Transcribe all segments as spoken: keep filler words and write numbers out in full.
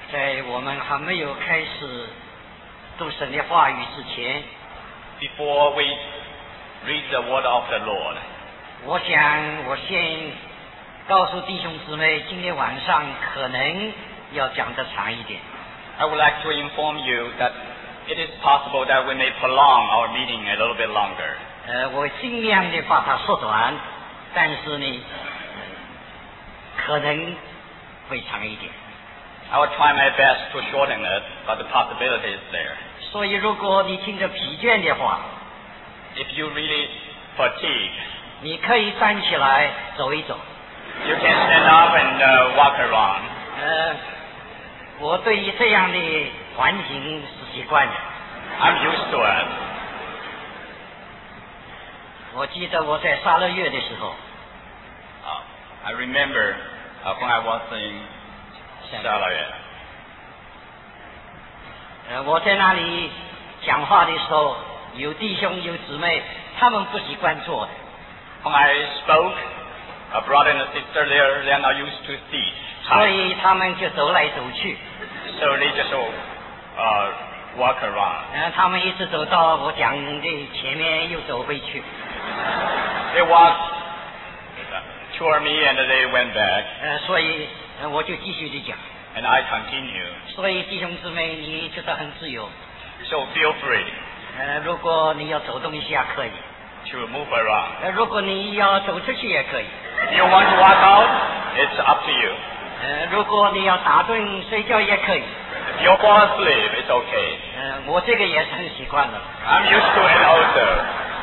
在我们还没有开始读神的话语之前 before we read the word of the Lord, 我想我先告诉弟兄姊妹，今天晚上可能要讲得长一点。 I would like to inform you that it is possible that we may prolong our meeting a little bit longer. 呃，我尽量的把它缩短，但是呢，可能会长一点。 I will try my best to shorten it, but the possibility is there. 所以，如果你听着疲倦的话， If you really fatigue, 你可以站起来走一走。 you can stand up and uh, walk around. 呃，我对于这样的环境是习惯的。 I'm used to it. 我记得我在沙勒月的时候， Uh, I remember uh, when I was in Salary. 呃，我在那里讲话的时候，有弟兄有姊妹，他们不习惯坐的， When I spoke, a brother and a sister there, they are not used to seat. 所以他们就走来走去。 So they just uh, walk around. 呃，他们一直走到我讲的前面，又走回去。 They walked toward me and they went back, 呃，所以呃我就继续的讲。 and I continue. 所以弟兄姊妹，你觉得很自由。 So feel free 呃，如果你要走动一下可以， to move around. 呃，如果你要走出去也可以。 If you want to walk out, it's up to you. 呃，如果你要打盹睡觉也可以。 If you fall asleep, it's okay. 呃，我这个也是很习惯的。 I'm used to it also.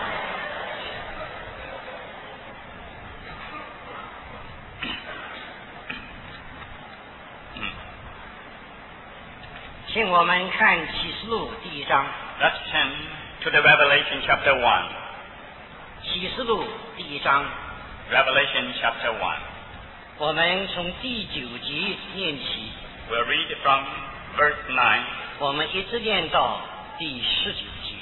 请我们看启示录第一章。 Let's turn to the Revelation chapter one. 启示录第一章， Revelation chapter one. 我们从第九集念起， We'll read from verse nine 我们一直念到第十九集。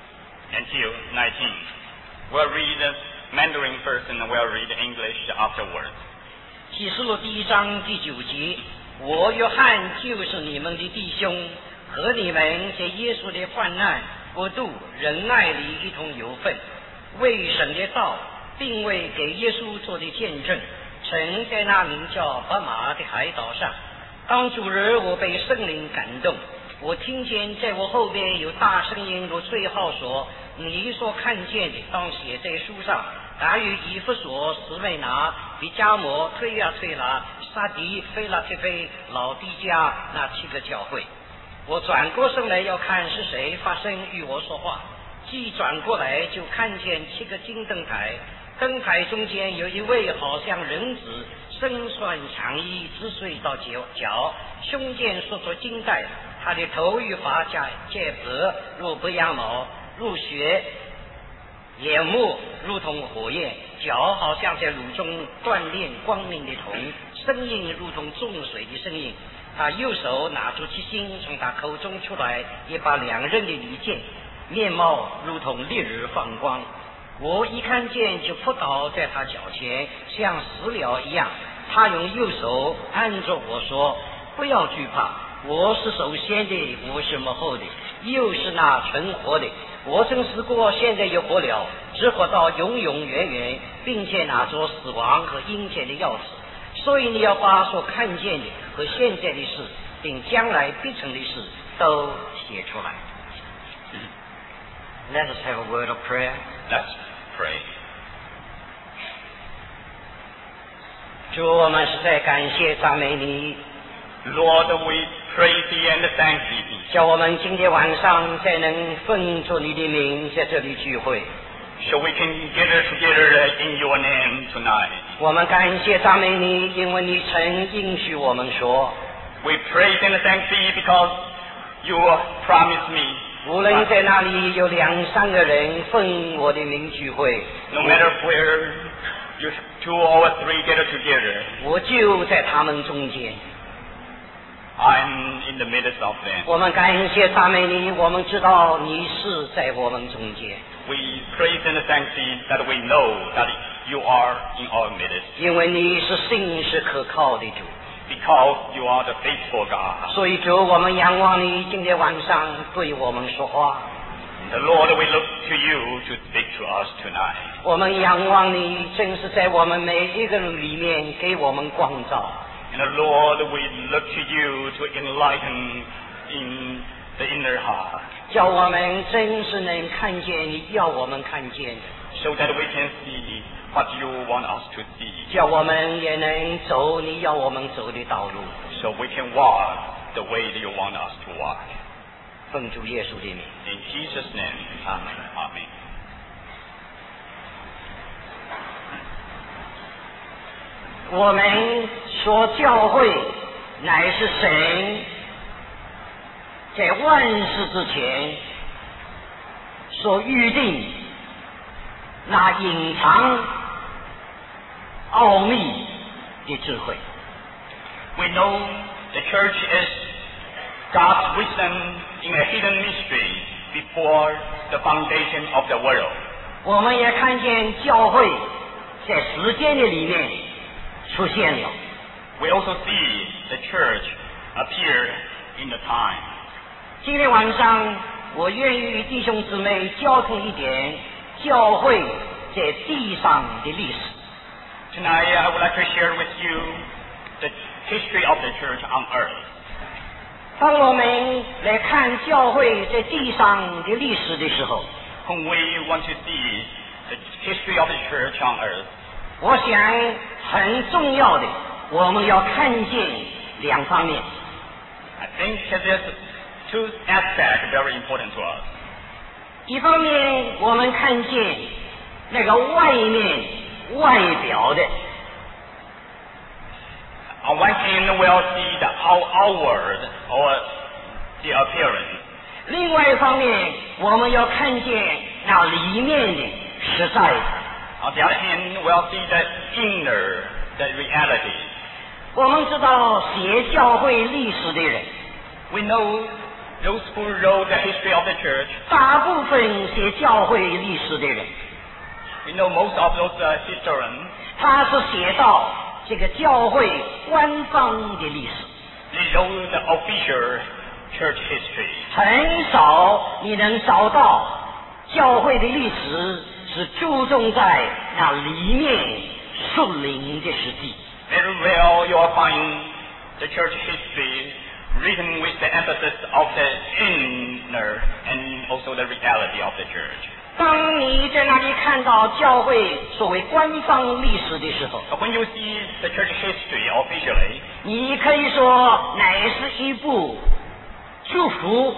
until nineteen. We'll read Mandarin first and we'll read English afterwards. 启示录第一章第九集，我约翰就是你们的弟兄，和你们在耶稣的患难、国度、仁爱里一同有份，为神的道，并为给耶稣做的见证，曾在那名叫巴马的海岛上。当主日，我被圣灵感动，我听见在我后边有大声音如吹号说：“你所看见的，当写在书上。”达于以弗所、斯美拿、比加摩、推亚推拉、撒迪、菲拉提菲、老底加那七个教会。我转过身来要看是谁发声与我说话，既转过来就看见七个金灯台，灯台中间有一位好像人子，身穿长衣，直垂到脚脚，胸间束着金带，他的头与发夹皆白，如白羊毛，如雪。眼目如同火焰，脚好像在炉中锻炼光明的铜，声音如同重水的声音。他右手拿出七星，从他口中出来一把两刃的利剑，面貌如同烈日放光。我一看见就扑倒在他脚前，像死了一样。他用右手按着我说：“不要惧怕，我是首先的，我是幕后的，又是那存活的。我曾死过，现在又活了，直活到永永远远，并且拿着死亡和阴间的钥匙。所以你要把所看见的和现在的事，并将来必成的事都写出来。” Let us have a word of prayer. Let's pray. 主，我们实在感谢赞美你， Lord, we praise thee and thank thee, 叫我们今天晚上才能奉主你的名在这里聚会。 so we can gather together in your name tonight. 我们感谢赞美你，因为你曾应许我们说， We praise and thank thee because you promised me, 无论在哪里有两三个人奉我的名聚会， no matter where you two or three gather together, 我就在他们中间。 I'm in the midst of them. 我们感谢赞美你，我们知道你是在我们中间， We praise and thank thee that we know that you are in our midst, 因为你是信是可靠的主。 because you are the faithful God. 所以主，我们仰望你今天晚上对我们说话。 The Lord, we look to you to speak to us tonight. 我们仰望你，真是在我们每一个人里面给我们光照。 And the Lord, we look to you to enlighten in the inner heart, 叫我们真是能看见你要我们看见的， so that we can see what you want us to see, 叫我们也能走你要我们走的道路。 so we can walk the way that you want us to walk. 奉主耶稣的名， In Jesus' name, Amen. Amen. 我们说教会乃是神在万事之前所预定那隐藏奥秘的智慧。 We know the church is God's wisdom in a hidden mystery before the foundation of the world. 我们也看见教会在时间的里面出现了。 We also see the church appear in the time. 今天晚上，我愿意与弟兄姊妹交通一点教会在地上的历史。 Tonight I would like to share with you the history of the church on earth. 当我们来看教会在地上的历史的时候， When we want to see the history of the church on earth, 我想很重要的，我们要看见两方面。 I think there's two aspects very important to us. 一方面，我们看见那个外面外表的； On one hand, we'll see the out- outward or the appearance. 另外一方面，我们要看见那里面的实在的。 On the other hand, we'll see the inner, the reality. 我们知道写教会历史的人， We know those who wrote the history of the church. 大部分写教会历史的人， We know most of those uh, historians. 他是写到这个教会官方的历史， They wrote the official church history. 很少你能找到教会的历史是注重在那里面属灵的实际。 Very rare you will find the church history written with the emphasis of the inner and also the reality of the church. 当你在那里看到教会所谓官方历史的时候， But when you see the church history officially, 你可以说乃是一部祝福、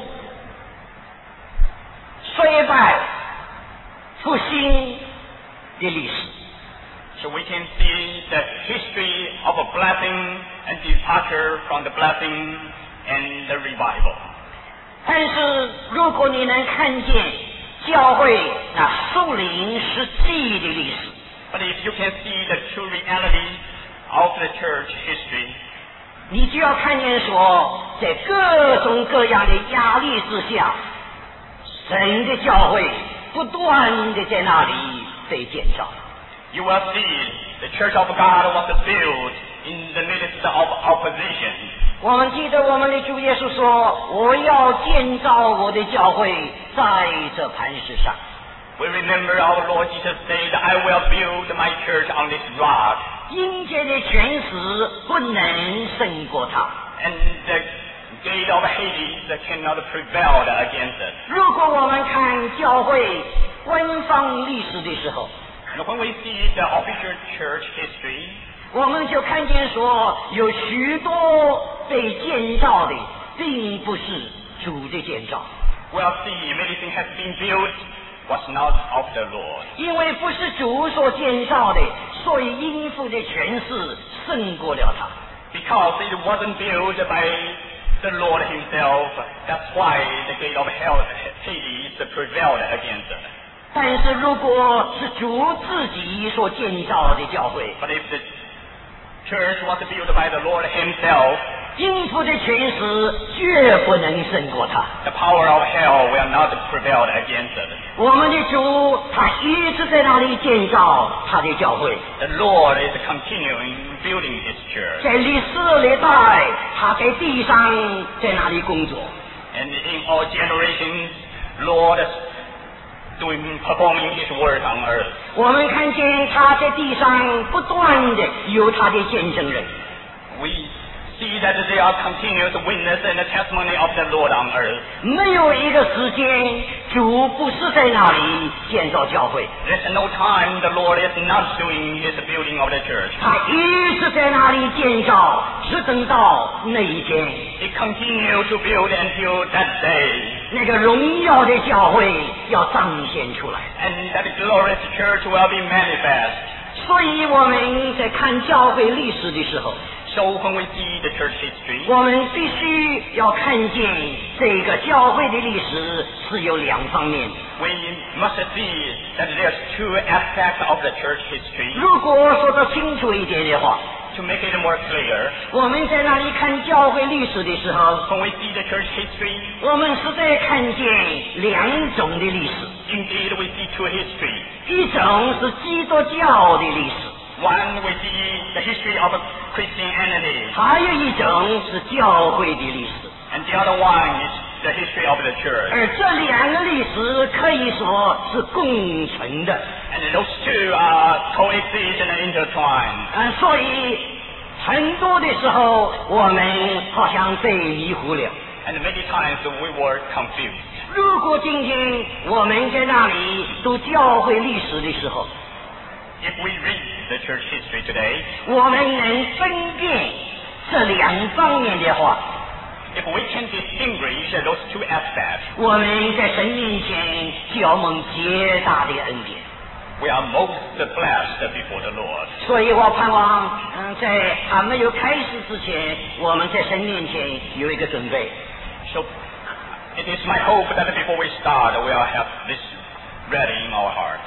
衰败、复兴的历史。 so we can see the history of a blessing and departure from the blessing and the revival. 但是如果你能看见教会那属灵实际的历史， But if you can see the true reality of the church history, 你就要看见说，在各种各样的压力之下，神的教会不断的在那里被建造。 you will see the church of God was built in the midst of opposition. 我们记得我们的主耶稣说：“我要建造我的教会在这磐石上。” We remember our Lord Jesus said, I will build my church on this rock, 阴间的权势不能胜过它。 and the gate of Hades cannot prevail against it. 如果我们看教会官方历史的时候， And when we see the official church history, 我们就看见说，有许多被建造的，并不是主的建造， we'll see many things have been built was not of the Lord. 因为不是主所建造的，所以应付的权势胜过了他。 Because it wasn't built by the Lord himself, that's why the gate of hell, Hades prevailed against it. 但是如果是主自己所建造的教会， But if the church was built by the Lord himself, 阴府的权势绝不能胜过他。 The power of hell will not prevail against it. 我们的主他一直在那里建造他的教会。 The Lord is continuing building His church. 在历史历代，他在地上在那里工作。 And in all generations, Lord is doing performing His work on earth. 我们看见他在地上不断的有他的见证人。 We see that they are continuous witness and the testimony of the Lord on earth. 没有一个时间主不是在那里建造教会。 There's no time the Lord is not doing His building of the church. 他一直在那里建造，直等到那一天。 He continues to build until that day. 那个荣耀的教会要彰显出来。 And that glorious church will be manifest. 所以我们在看教会历史的时候， So when we see the church history, 我们必须要看见这个教会的历史是有两方面。 we must see that there's two aspects of the church history. 如果说得清楚一点的话， To make it more clear, 我们在那里看教会历史的时候， when we see the church history, 我们是在看见两种的历史。 indeed we see two histories. 一种是基督教的历史， One, we see the history of Christianity, 还有一种是教会的历史。 and the other one is the history of the church. 而这两个历史可以说是共存的。 And those two are coexist and intertwined. 啊，所以很多的时候我们好像被迷糊了。 And many times we were confused. 如果今天我们在那里读教会历史的时候， If we read the church history today, 我们能分辨这两方面的话， if we can distinguish those two aspects, 我们在神面前就要蒙极大的恩典。 we are most blessed before the Lord. 所以我盼望，嗯，在还没有开始之前，我们在神面前有一个准备。 So it is my hope that before we start, we'll have this ready in our heart.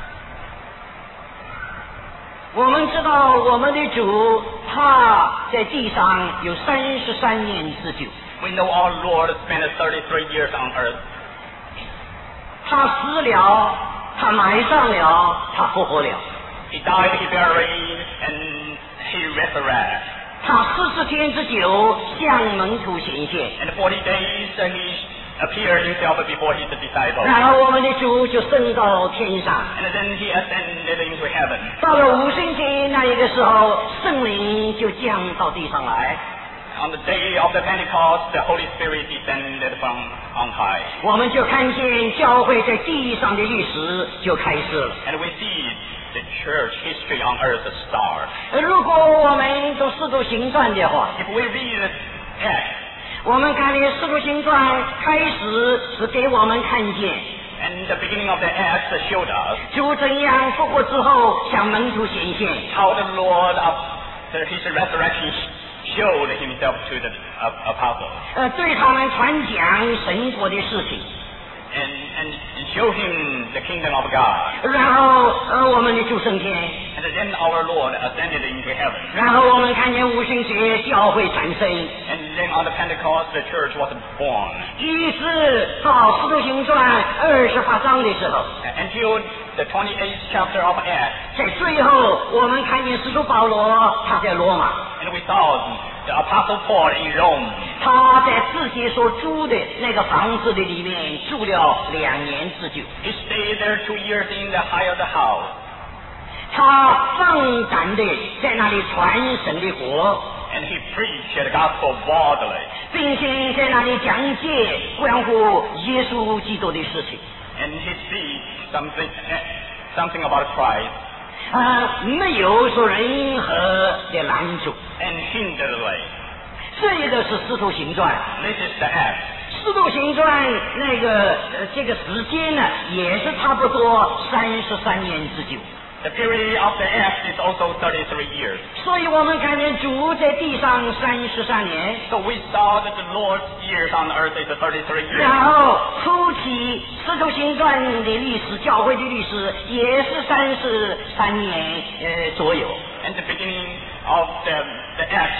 我们知道我们的主他在地上有三十三年之久， We know our Lord spent thirty-three years on earth. 他死了，他埋葬了，他复活了。 He died, He buried, and He resurrected. 他四十天之久向门徒显现， And forty days uh, He appeared Himself before His disciples. 然后我们的主就升到天上。 And then He ascended into heaven. 到了五星期那一个时候，圣灵就降到地上来。 On the day of the Pentecost, the Holy Spirit descended from on high. 我们就看见教会在地上的历史就开始了。 And we see the church history on earth start. 如果我们读《使徒行传》的话， If we read Acts, 我们看见《使徒行传》开始是给我们看见 and the beginning of the Acts showed us 主怎样复活之后向门徒显现， how the Lord of the, His resurrection showed Himself to the uh, apostles. 呃，对他们传讲神国的事情。 And, and show him the kingdom of God. 然后呃，我们的主升天， And then our Lord ascended into heaven. 然后我们看见五旬节教会产生， And then on the Pentecost, the church was born. 一直到《使徒行传》二十八章的时候， Until the twenty-eighth chapter of Acts, 在最后我们看见使徒保罗他在罗马， and we saw the Apostle Paul in Rome. 他在自己所租的那个房子的里面住了两年之久， He stayed there two years in the hired house. 他放胆的在那里传神的国， And he preached the gospel boldly. 并且在那里讲解关乎耶稣基督的事情。 And he speaks something, something about Christ. 啊，没有受任何的拦阻。 And hinderedly. 这一个是《使徒行传》， This is the Acts. 《使徒行传》那个呃这个时间呢，也是差不多三十三年之久。 The period of the Acts is also thirty-three years. 所以我们看见主在地上三十三年， So we saw that the Lord's years on earth is thirty-three years. 然后初期《使徒行传》的历史，教会的历史也是三十三年呃左右。 And the beginning of the, the Acts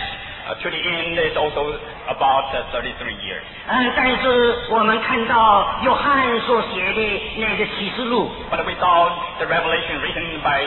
Uh, to the end is also about uh, thirty-three years. 嗯，但是我们看到约翰所写的那个启示录， But we saw the revelation written by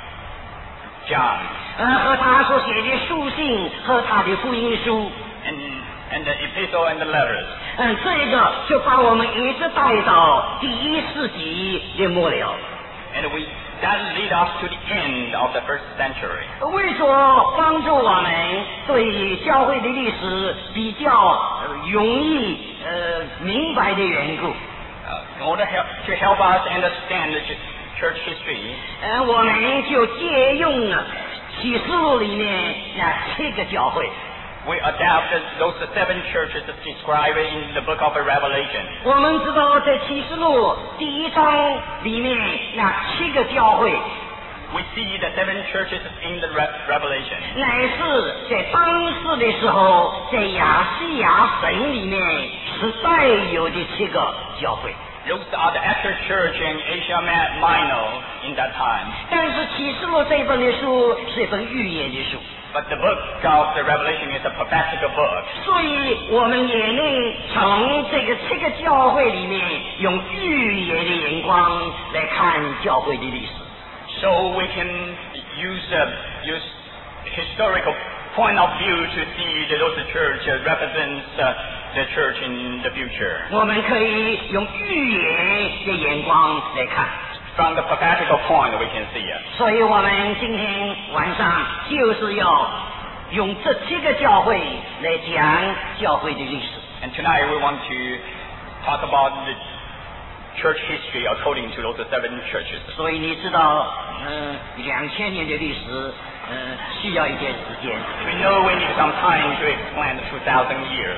John 呃，和他所写的书信和他的福音书， and, and the epistle and the letters. 嗯，这个就把我们一直带到第一世纪的末了。 And we that lead us to the end of the first century. 为着帮助我们对教会的历史比较、呃、容易呃明白的缘故， Uh, in order help, to help us understand the church history, 呃，我们就借用了启示录里面那七个教会。 we adapted those seven churches described in the book of Revelation. 我们知道在启示录第一章里面那七个教会， We see the seven churches in the Re- Revelation. 乃是在当时的时候，在亚细亚省里面是带有的七个教会。 Those are the after church in Asia Minor in that time. 但是启示录这本的书是一本预言的书， But the book of the Revelation is a prophetic book. 所以我们也能从这个七个教会里面用预言的眼光来看教会的历史。 So we can use uh, use historical point of view to see that those church uh, represents uh, the church in the future. 我们可以用预言的眼光来看。 From the prophetical point we can see it. 所以我们今天晚上就是要用这七个教会来讲教会的历史。 And tonight we want to talk about the church history according to those seven churches. 所以你知道，嗯、呃，两千年的历史，嗯、呃，需要一点时间。 We know we need some time to explain the two thousand years.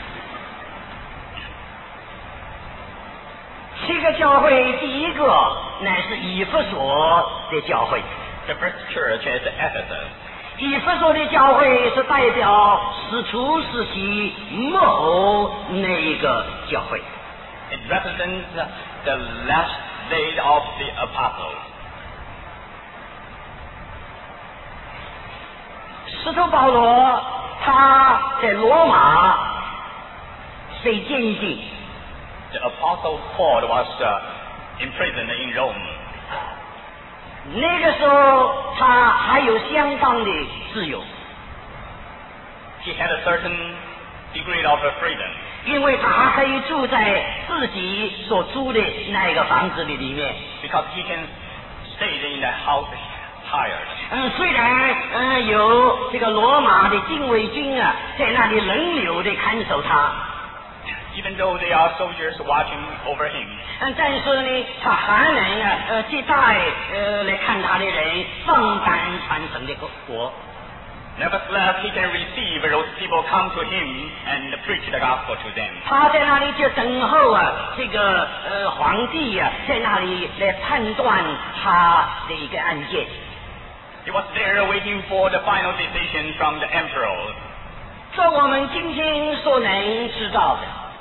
七个教会，第一个乃是以弗所的教会。 The first church is Ephesus. 以弗所的教会是代表使徒时期末后那一个教会。 It represents the last day of the apostles. 使徒保罗他在罗马被监禁。 The apostle Paul was uh, imprisoned in Rome. 那个时候他还有相当的自由， He had a certain degree of freedom 因为他还可以住在自己所租的那个房子里里面。 because he can stay in the house hired. 嗯，虽然嗯有这个罗马的禁卫军啊在那里轮流的看守他， Even though there are soldiers watching over him, 嗯，但是呢，他还能啊呃接待呃来看他的人，放胆传神的国。 nevertheless he can receive those people come to him and preach the gospel to them. 他在那里就等候啊，这个呃皇帝啊，在那里来判断他的一个案件。 He was there waiting for the final decision from the emperor. 这我们今天所能知道的。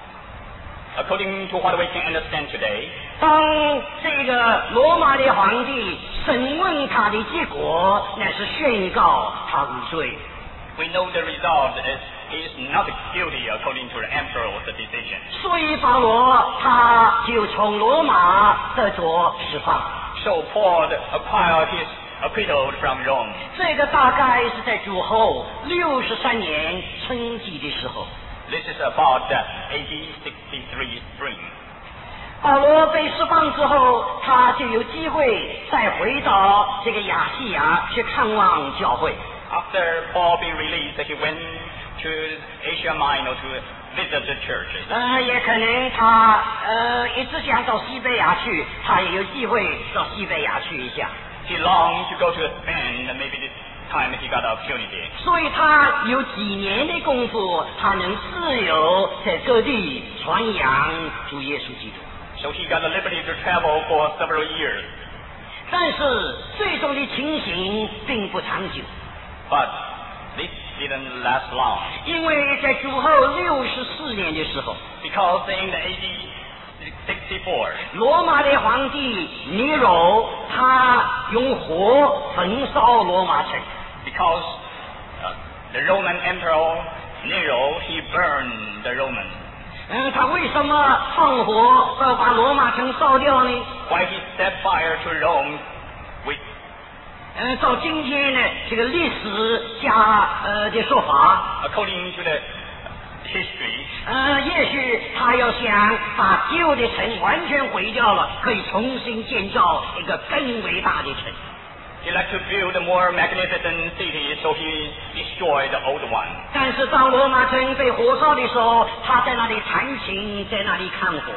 According to what we can understand today, 当这个罗马的皇帝审问他的结果，乃是宣告他无罪。 we know the result is he is not guilty according to the emperor's decision. 所以保罗他就从罗马得着释放。 So Paul acquired his acquittal from Rome. 这个大概是在主后六十三年春季的时候。 This is about the A D sixty-three spring. 保罗被释放之后，他就有机会再回到这个亚细亚去看望教会。 After Paul being released, he went to Asia Minor to visit the churches. 呃，也可能他呃一直想到西北亚去，他也有机会到西北亚去一下。 He longed to go to Spain, and maybe this time he got the opportunity. 所以他有几年的功夫，他能自由在各地传扬主耶稣基督。 So he got the liberty to travel for several years. 但是最终的情形并不长久， But this didn't last long. 因为在主后六十四年的时候， Because in the A D sixty-four, 罗马的皇帝尼禄他用火焚烧罗马城。 because uh, the Roman Emperor Nero, he burned the Romans. 嗯，他为什么放火要把罗马城烧掉呢？ Why he set fire to Rome with 嗯，照今天呢这个历史家呃的说法， according to the history, 呃，也许他要想把旧的城完全毁掉了，可以重新建造一个更伟大的城。 he liked to build a more magnificent city, so he destroyed the old one. 但是当罗马城被火烧的时候，他在那里弹琴，在那里看火。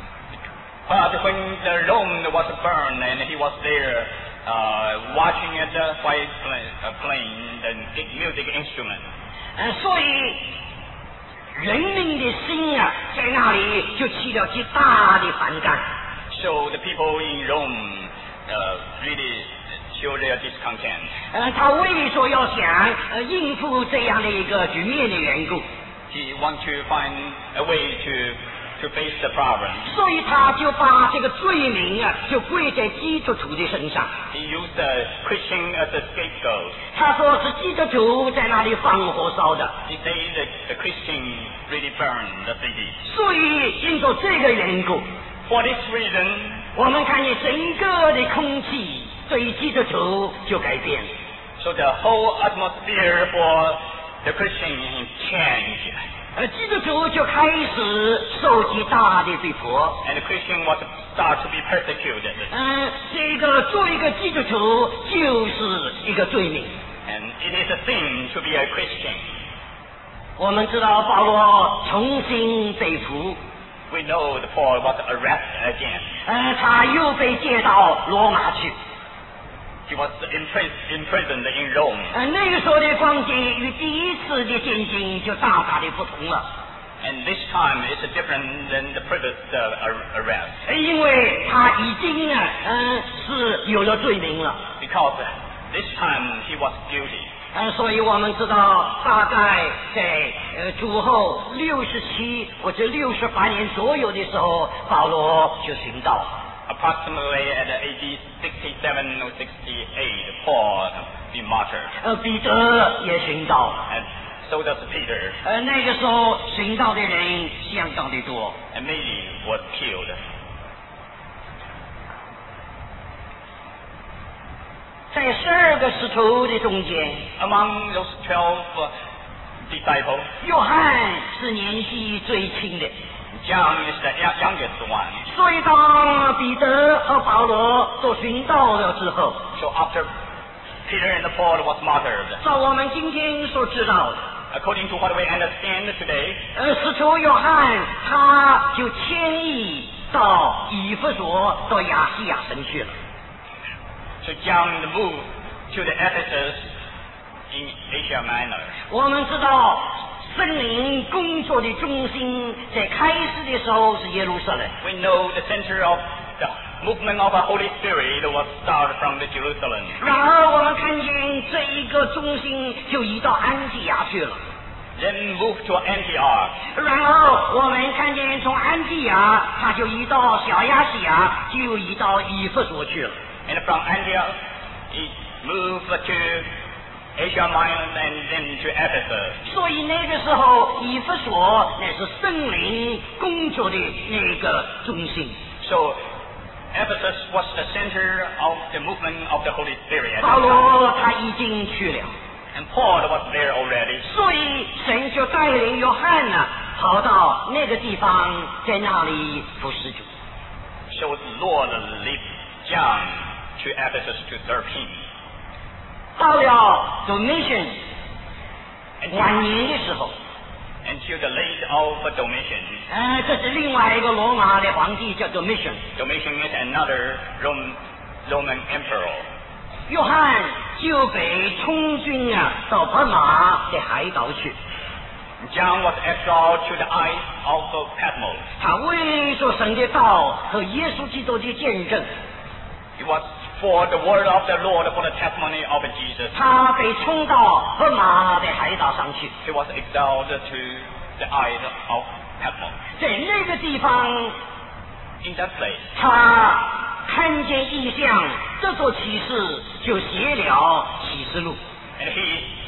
But when the Rome was burned and he was there uh, watching it uh, while play, uh, playing the music instrument. 呃，所以人民的心啊，在那里就起了极大的反感。 So the people in Rome uh, really show their discontent. 呃，他为所要想呃应付这样的一个局面的缘故， He wants to find a way to to face the problem. 所以他就把这个罪名啊，就归在基督徒的身上。 He used the Christian as a scapegoat. 他说是基督徒在那里放火烧的， He says that the Christian really burned the city. 所以因着这个缘故， For this reason, 我们看见整个的空气对基督徒就改变了。 so the whole atmosphere for the Christian changed. 而基督徒就开始受极大的逼迫。 And the Christian was start to be persecuted. 嗯，这个做一个基督徒就是一个罪名。 And it is a sin to be a Christian. 我们知道保罗重新被俘， We know that Paul was arrested again. 呃，他又被接到罗马去。 He was impris- imprisoned in Rome. 呃，那个时候的光景与第一次的监禁就大大的不同了。 And this time is different than the previous uh, ar- arrest. 呃因为他已经啊，嗯、是有了罪名了。 Because this time he was guilty. 呃，所以我们知道，大概在呃主后六十七或者六十八年左右的时候，保罗就寻道。 Approximately at A D sixty-seven or sixty-eight, Paul be martyred. 呃，彼得也寻道。 And so does Peter. 呃，那个时候寻道的人相当的多。 And many was killed. 在十二个使徒的中间， Among those twelve uh, disciples, 约翰是年纪最轻的。 John is the y- youngest one. 所以当彼得和保罗都寻到了之后， So after Peter and Paul was martyred, 照我们今天所知道的， according to what we understand today, 呃，使徒约翰他就迁移到以弗所到亚细亚城去了。 so John moved to the Ephesus in Asia Minor. 我们知道圣灵工作的中心在开始的时候是耶路撒冷， We know the center of the movement of the Holy Spirit was started from the Jerusalem. 然而我们看见这一个中心就移到安提亚去了。 Then moved to Antioch. 然后我们看见从安提亚，他就移到小亚细亚，就移到以弗所去了。 And from Antioch, it moved to Asia Minor and then to Ephesus. 所以那个时候，以弗所那是圣灵工作的那个中心。 So Ephesus was the center of the movement of the Holy Spirit. at 保 that time. 罗他已经去了， And Paul was there already. 所以神就带领约翰呢、跑到那个地方，在那里服侍主。 So the Lord led John to Ephesus to serve him. 到了 Domitian And 晚年的时候， until the late of Domitian. 呃，这是另外一个罗马的皇帝叫 Domitian。 Domitian is another Roman, Roman emperor. 约翰就被充军啊到伯马的海岛去。 John was exiled to the isle of Patmos. 他为说神的道和耶稣基督的见证， It was for the word of the Lord, for the testimony of Jesus. 他被冲到伯马的海岛上去。 He was exiled to the isle of Patmos. 在那个地方， In that place, 他看见异象，这座启示就写了启示录。 and he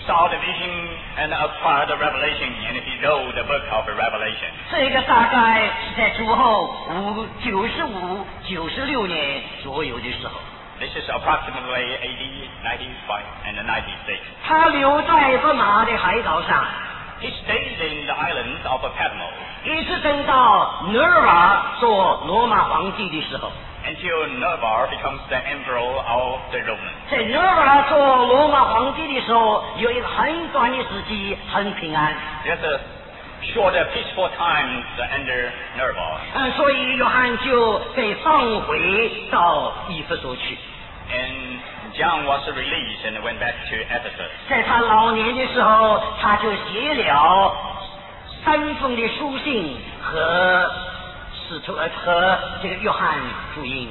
saw the vision and acquired the revelation, and he wrote the book of Revelation. 这个大概是在主后五九十五、九十六年左右的时候。 This is approximately A D ninety-five and ninety-six. 他留在巴马的海岛上。 He stayed in the islands of Patmos. 一直等到努尔瓦做罗马皇帝的时候。 Until Nerva becomes the emperor of the Romans. 在努尔瓦做罗马皇帝的时候，有一个很短的时期很平安。 There's a short, peaceful times under Nerva. 嗯，所以约翰就被放回到以弗所去。 And John was released and went back to Ephesus. 在他老年的时候，他就写了三封的书信和使徒呃和这个约翰福音。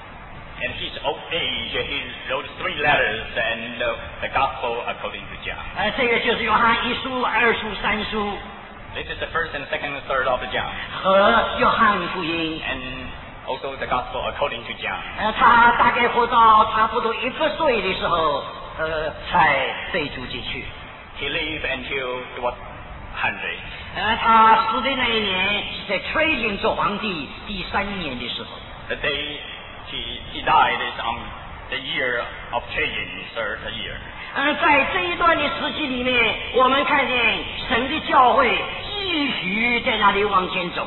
In his old age, he wrote three letters and the, the gospel according to John. 呃，这个就是约翰一书、二书、三书。 This is the first and second and third of John. 和约翰福音。 And also the gospel according to John. 呃，他大概活到差不多一百岁的时候，呃，才被主接去。 He lived until he was hundred. 呃，他死的那一年是在 Trajan 做皇帝第三年的时候。 The day he, he died is on the year of Trajan, third year. 呃，在这一段的时期里面，我们看见神的教会继续在那里往前走。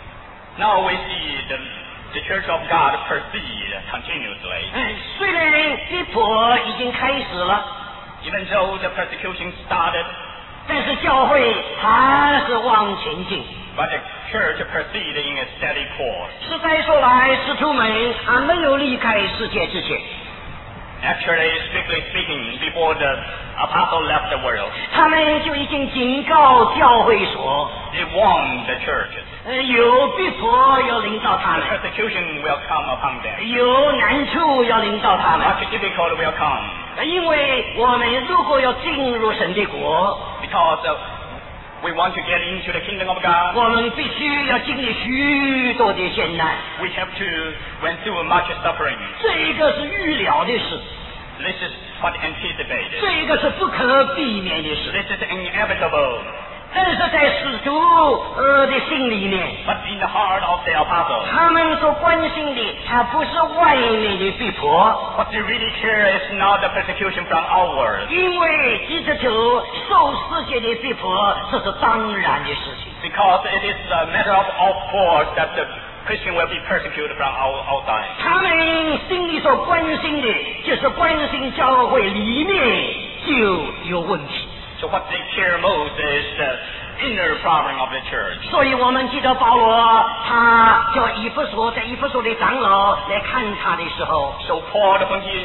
Now we see the the Church of God proceed continuously. 嗯，虽然逼迫已经开始了， Even though the persecution started, 但是教会还是往前进。 but the church proceeded in a steady course. 实在说来，使徒们还没有离开世界之前， Actually, strictly speaking, before the apostle left the world, 他们就已经警告教会说， they warned the churches. 呃，有逼迫要领导他 The 们， persecution will come upon them. 有难处要领导他们。 Much difficult will come 呃因为我们如果要进入神的国， because uh, we want to get into the kingdom of God. 我们必须要经历许多的艰难， We have to went through much suffering. 这个是预料的事， This is what anticipated. 这个是不可避免的事。 This is inevitable. 但是在使徒呃的心里面， But in the heart of the apostle, 他们所关心的，它不是外面的逼迫， what they really care is not the persecution from outward, 因为基督徒受世界的逼迫，这是当然的事情。 because it is a matter of of course that the Christian will be persecuted from out- outside. 他们心里所关心的，就是关心教会里面就有问题。 So what they care most is the inner problem of the church. 所以我们记得保罗，他叫以弗所，在以弗所的长老来看他的时候， So Paul, when he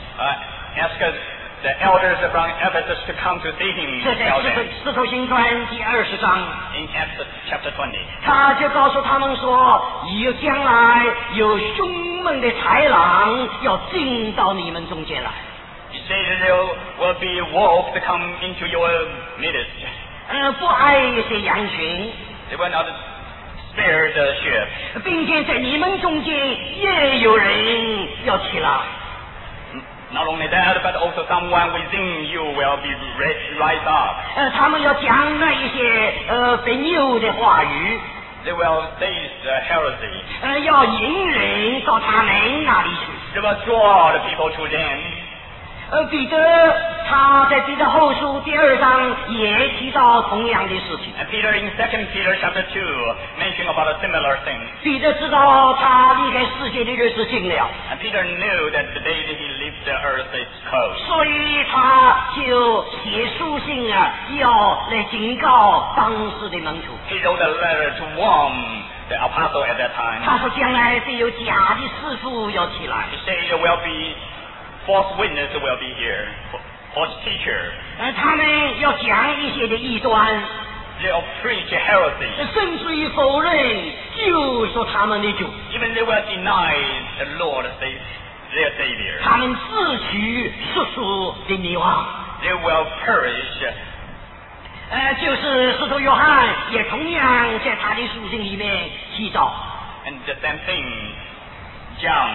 uh, asked the elders from Ephesus to come to see him, 这在 tell 使徒 them 使徒行传第二十章， in Acts chapter twenty. 他就告诉他们说，有将来有凶猛的豺狼要进到你们中间来。 He said there will be wolves to come into your midst. 呃，不爱一些羊群， They will not spare the sheep. 并且在你们中间也有人要起来。 Not only that, but also someone within you will be ra- rise up. 呃，他们要讲那一些呃被拗的话语， They will say the heresy. 呃，要引人到他们那里去。 They will draw the people to them. 呃，彼得他在彼得后书第二章也提到同样的事情。 And Peter in Second Peter chapter two mentioned about a similar thing. 彼得知道他离开世界的日子近了， And Peter knew that the day that he leaves the earth is close. 所以他就写书信啊，要来警告当时的门徒。 He wrote a letter to warn the apostle at that time. 他说将来必有假的师傅要起来， He said there will be false witness will be here, false teacher. 呃，他们要讲一些的异端， They will preach heresy. 甚至于否认救赎他们的主， Even they will deny the Lord as their Savior. 他们自取世俗的迷惘。 They will perish. 呃，就是使徒约翰也同样在他的书信里面提到， And the same thing, John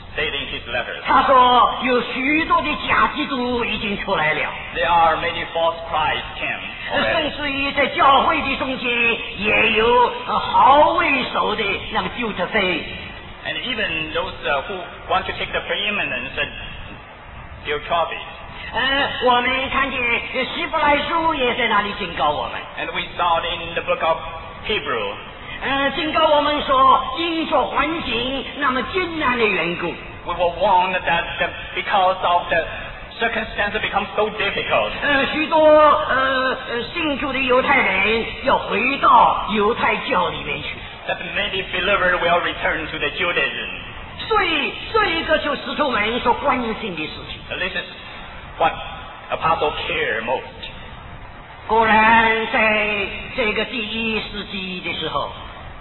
said in his letters. 他说有许多的假基督已经出来了， There are many false Christs came 甚 already. 至于在教会的中间也有呃好为首的那个旧特非。 And even those uh, who want to take the preeminence and Diotrephes. 呃，我们看见呃希伯来书也在那里警告我们， And we saw it in the book of Hebrew. 呃，警告我们说，因着环境那么艰难的缘故， We were warned that the, because of the circumstances become so difficult, 呃，许多呃呃信主的犹太人要回到犹太教里面去， that many believers will return to the Judaism. 所以这一个就是使徒们所关心的事情。 So this is what apostles care most. 果然，在这个第一世纪的时候，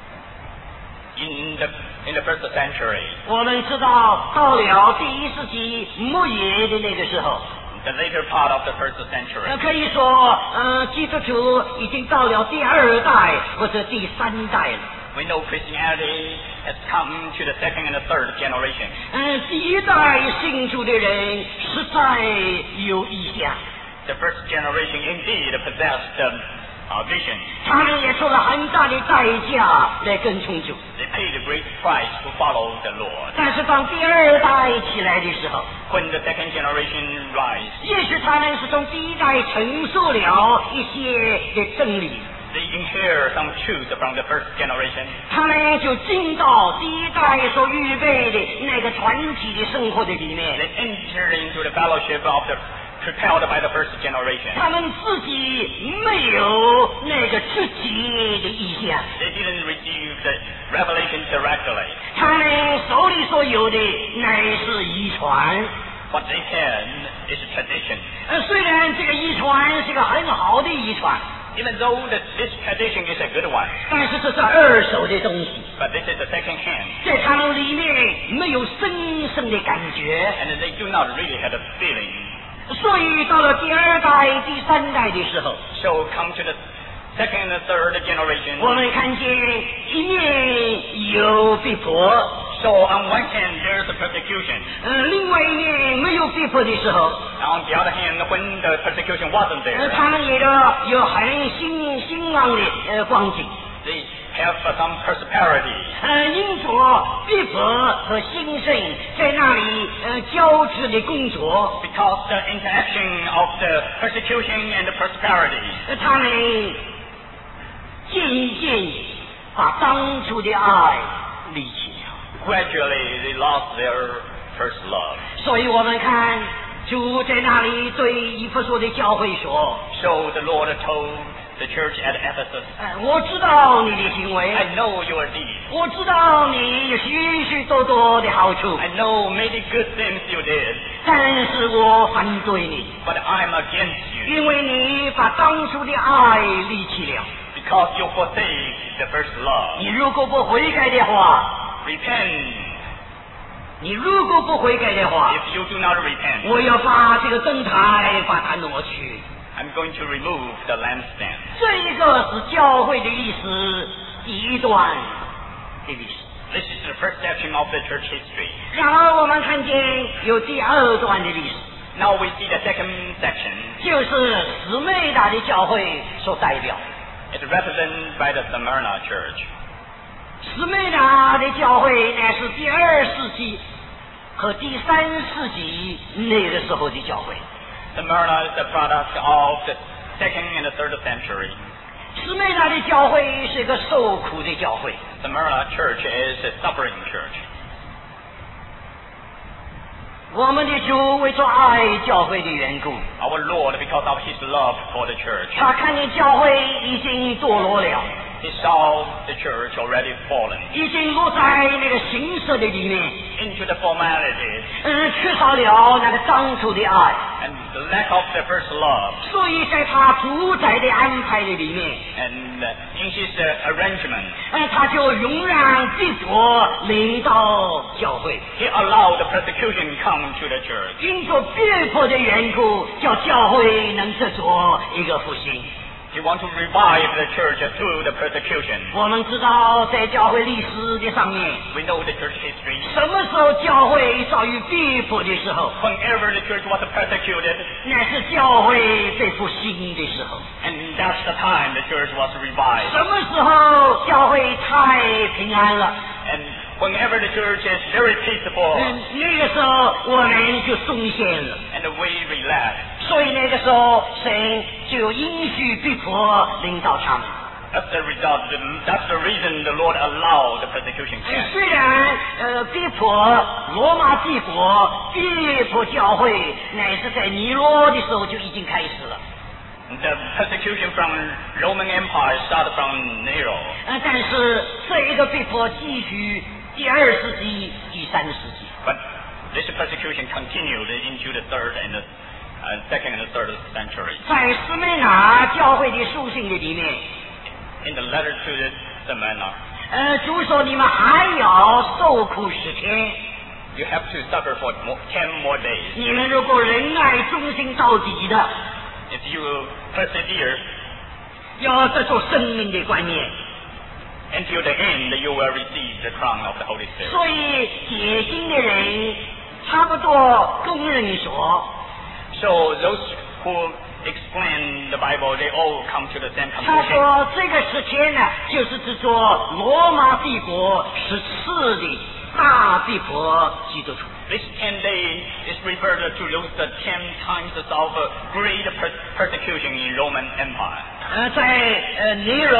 In the in the first century, 我们知道到了第一世纪末叶的那个时候， the later part of the first 呃， century, 可以说，呃，基督徒已经到了第二代或者第三代了。 we know Christianity has come to the second and the third generation. 嗯，第一代信主的人实在有异象， The first generation indeed possessed um, uh, vision. 他们也出了很大的代价来跟从主。 They paid a great price to follow the Lord. 但是当第二代起来的时候， When the second generation rise, 也许他们是从第一代承受了一些的真理， they inherit some truth from the first generation. 他们就进到第一代所预备的那个团体的生活的里 They 面， enter into the fellowship of the prepared by the first generation. 他们自己没有那个直接的意向， They didn't receive the revelation directly. 他们手里所有的乃是遗传。 What they had is tradition. 呃，虽然这个遗传是个很好的遗传， Even though that this tradition is a good one, 但是这是二手的东西， but this is the second hand, 在他们里面没有深深的感觉， and they do not really have a feeling. 所以到了第二代、第三代的时候， So come to the second and third generation. 我们看见一面有逼迫， So on one hand, there's a persecution. 呃，另外一面没有逼迫的时候， On the other hand, when the persecution wasn't 呃， there, 他们也都有很兴兴旺的呃光景。 they have some prosperity. 呃，因着逼迫和兴盛在那里呃交织的工作， Because the interaction of the persecution and the prosperity, 呃，他们渐渐把当初的爱离弃了。 gradually they lost their first love. 所以我们看主在那里对以弗所的教会说 So the Lord told the church at Ephesus, 呃：“我知道你的行为， I know your deeds. 我知道你有许许多多的好处， I know many good things you did, 但是我反对你， but I'm against you 因为你把当初的爱离弃了。 because you forsake the first love. 你如果不悔改的话， Repent. 你如果不悔改的话， If you do not repent, 我要把这个灯台把它挪去。” I'm going to remove the lampstand. 这一个是教会的历史第一段的历史。 This is the first section of the church history. 然而我们看见有第二段的历史， Now we see the second section. 就是史美大的教会所代表。 It's represented by the Smyrna church. 史美大的教会乃是第二世纪和第三世纪那个时候的教会。 Smyrna is the product of the second and the third century. 史美大的教会是一个受苦的教会。 Smyrna church is a suffering church. 我们的主为着爱教会的缘故， Our Lord, because of His love for the church, 他看见教会已经堕落了， He saw the church already fallen 已经落在那个形式的里面， into the formalities 嗯，缺少了那个当初的爱， and the lack of the first love. 所以在他主宰的安排的里面， And uh, in His uh, arrangement, 嗯，他就容让逼迫临到教会， He allowed the persecution come to the church. 因着逼迫的缘故，叫教会能得着一个复兴。 He wants to revive the church through the persecution. 我们知道，在教会历史的上面， We know the church history. 什么时候教会遭遇逼迫的时候， Whenever the church was persecuted, 那是教会被复兴的时候。 and that's the time the church was revived. 什么时候教会太平安了？ And whenever the church is very peaceful, 嗯，那个时候我们就松懈了。 and the way relax. 所以那个时候，神就允许逼迫领导他们。 That's the result. That's the reason the Lord allowed the persecution. 虽然呃逼迫罗马帝国、逼迫教会，乃是在尼罗的时候就已经开始了。 The persecution from Roman Empire started from Nero. 呃，但是这一个逼迫继续第二世纪、第三世纪。 But this persecution continued into the third and the uh, second and the third century. 在斯美拿教会的书信的里面， In the letter to the Smyrna, 呃，主说你们还要受苦十天。 you have to suffer for more, ten more days. 你们如果仁爱忠心到底的， If you persevere 要得着生命的观念。 until the end, you will receive the crown of the Holy Spirit. 所以解经的人差不多公认说， So those who explain the Bible, they all come to the same 他 conclusion. 说这个十天呢，就是指着罗马帝国十次的大逼迫基督徒。 This ten days is referred to those the ten times of uh, great per- persecution in Roman Empire. 呃，在呃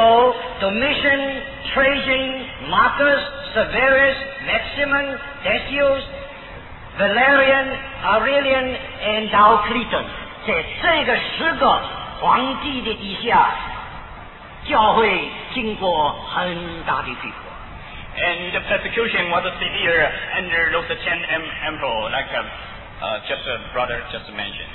Nero、Domitian、Trajan、Marcus、Severus、Maximus、Decius、Valerian、Aurelian and Diocletian， 在这个十个皇帝的底下，教会经过很大的逼迫。 And the persecution was severe under those ten em- emperors, like uh, uh, just a brother just mentioned.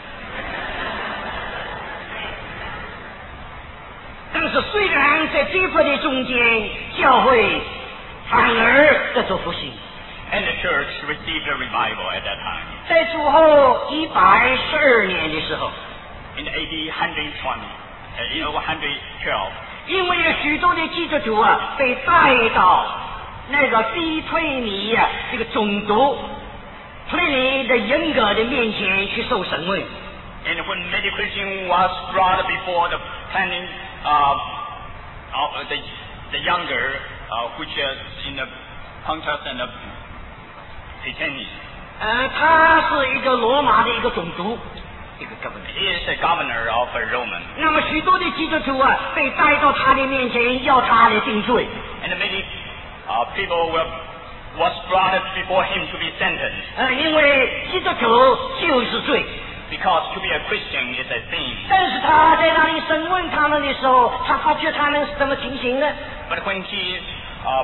但是虽然在逼迫的中间，教会反而得着复兴。 And the church received a revival at that time. 在主后一百十二年的时候， In A D one twenty, uh, in one twelve, 因为有许多的基督徒啊，被带到那个逼推尼啊这个总督推尼的严格的面前去受审问。 and when many Christian was brought before the planning, uh, of the the younger, uh, which is in the Pontus and the Picenus. 呃，他是一个罗马的一个总督，一个 governor。 He is the governor of uh, Roman. 那么许多的基督徒啊，被带到他的面前，要他来定罪。 And many uh, people were was brought before him to be sentenced, 呃，因为基督徒就是罪。 because to be a Christian is a sin. 但是他在那里审问他们的时候，他发觉他们是什么情形呢？ But when he uh,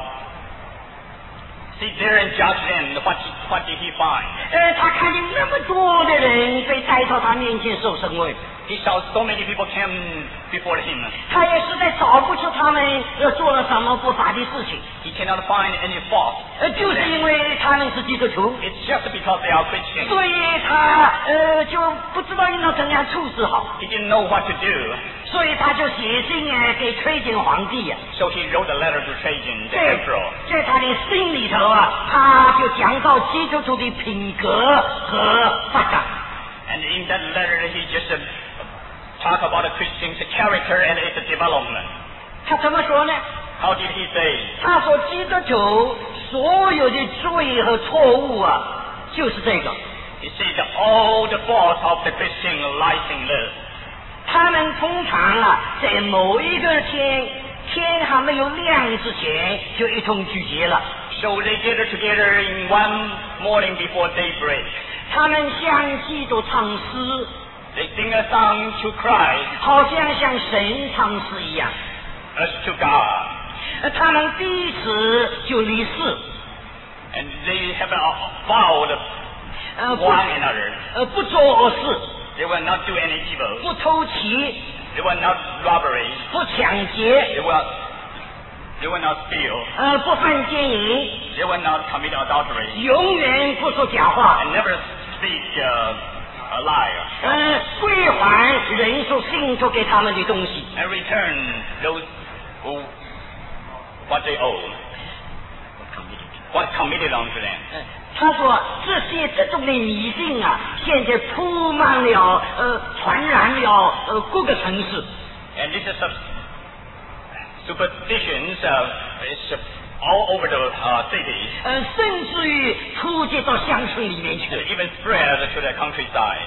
sit there and judge them, what he, what did he find? 呃，他看见那么多的人被带到他面前受审问， He saw so many people came before him. 他也实在找不出他们呃做了什么不法的事情。 He cannot find any fault. 呃，就是因为他们是基督徒， It's just because they are Christians. 所以他呃就不知道应当怎样处置好， He didn't know what to do. 所以他就写信啊给推荐皇帝呀、 So he wrote a letter to Trajan, the 在 emperor. 在他的心里头啊，他就讲到基督徒的品格和发展。 And in that letter, he just uh, talk about a Christian's character and its development. 他怎么说呢？ How did he say? 他说基督徒所有的罪和错误啊，就是这个。 He said all the faults of the Christian lies in this. 他们通常啊，在某一个天天还没有亮之前，就一同聚集了。 So they gathered together in one morning before daybreak. 他们向基督唱诗， They sing a song to Christ 好像向神唱诗一样。 as to God. 呃他们彼此就立誓， And they have uh, vowed 呃不 one another. 呃不做恶事， They will not do any evil. 不偷窃， They will not robbery. 不抢劫， They will, they will not steal. 呃不犯奸淫， They will not commit adultery. 永远不说假话。 And never speak uh, alive. 呃，归还人所信托给他们的东西。 And return those who what they owe, what committed unto them. 呃他说这些这种的迷信啊，现在铺满了，呃，传染了呃各个城市。 And this is a superstitions uh, is all over the uh, cities. 呃，甚至于出接到乡村里面去 And even spread to the countryside.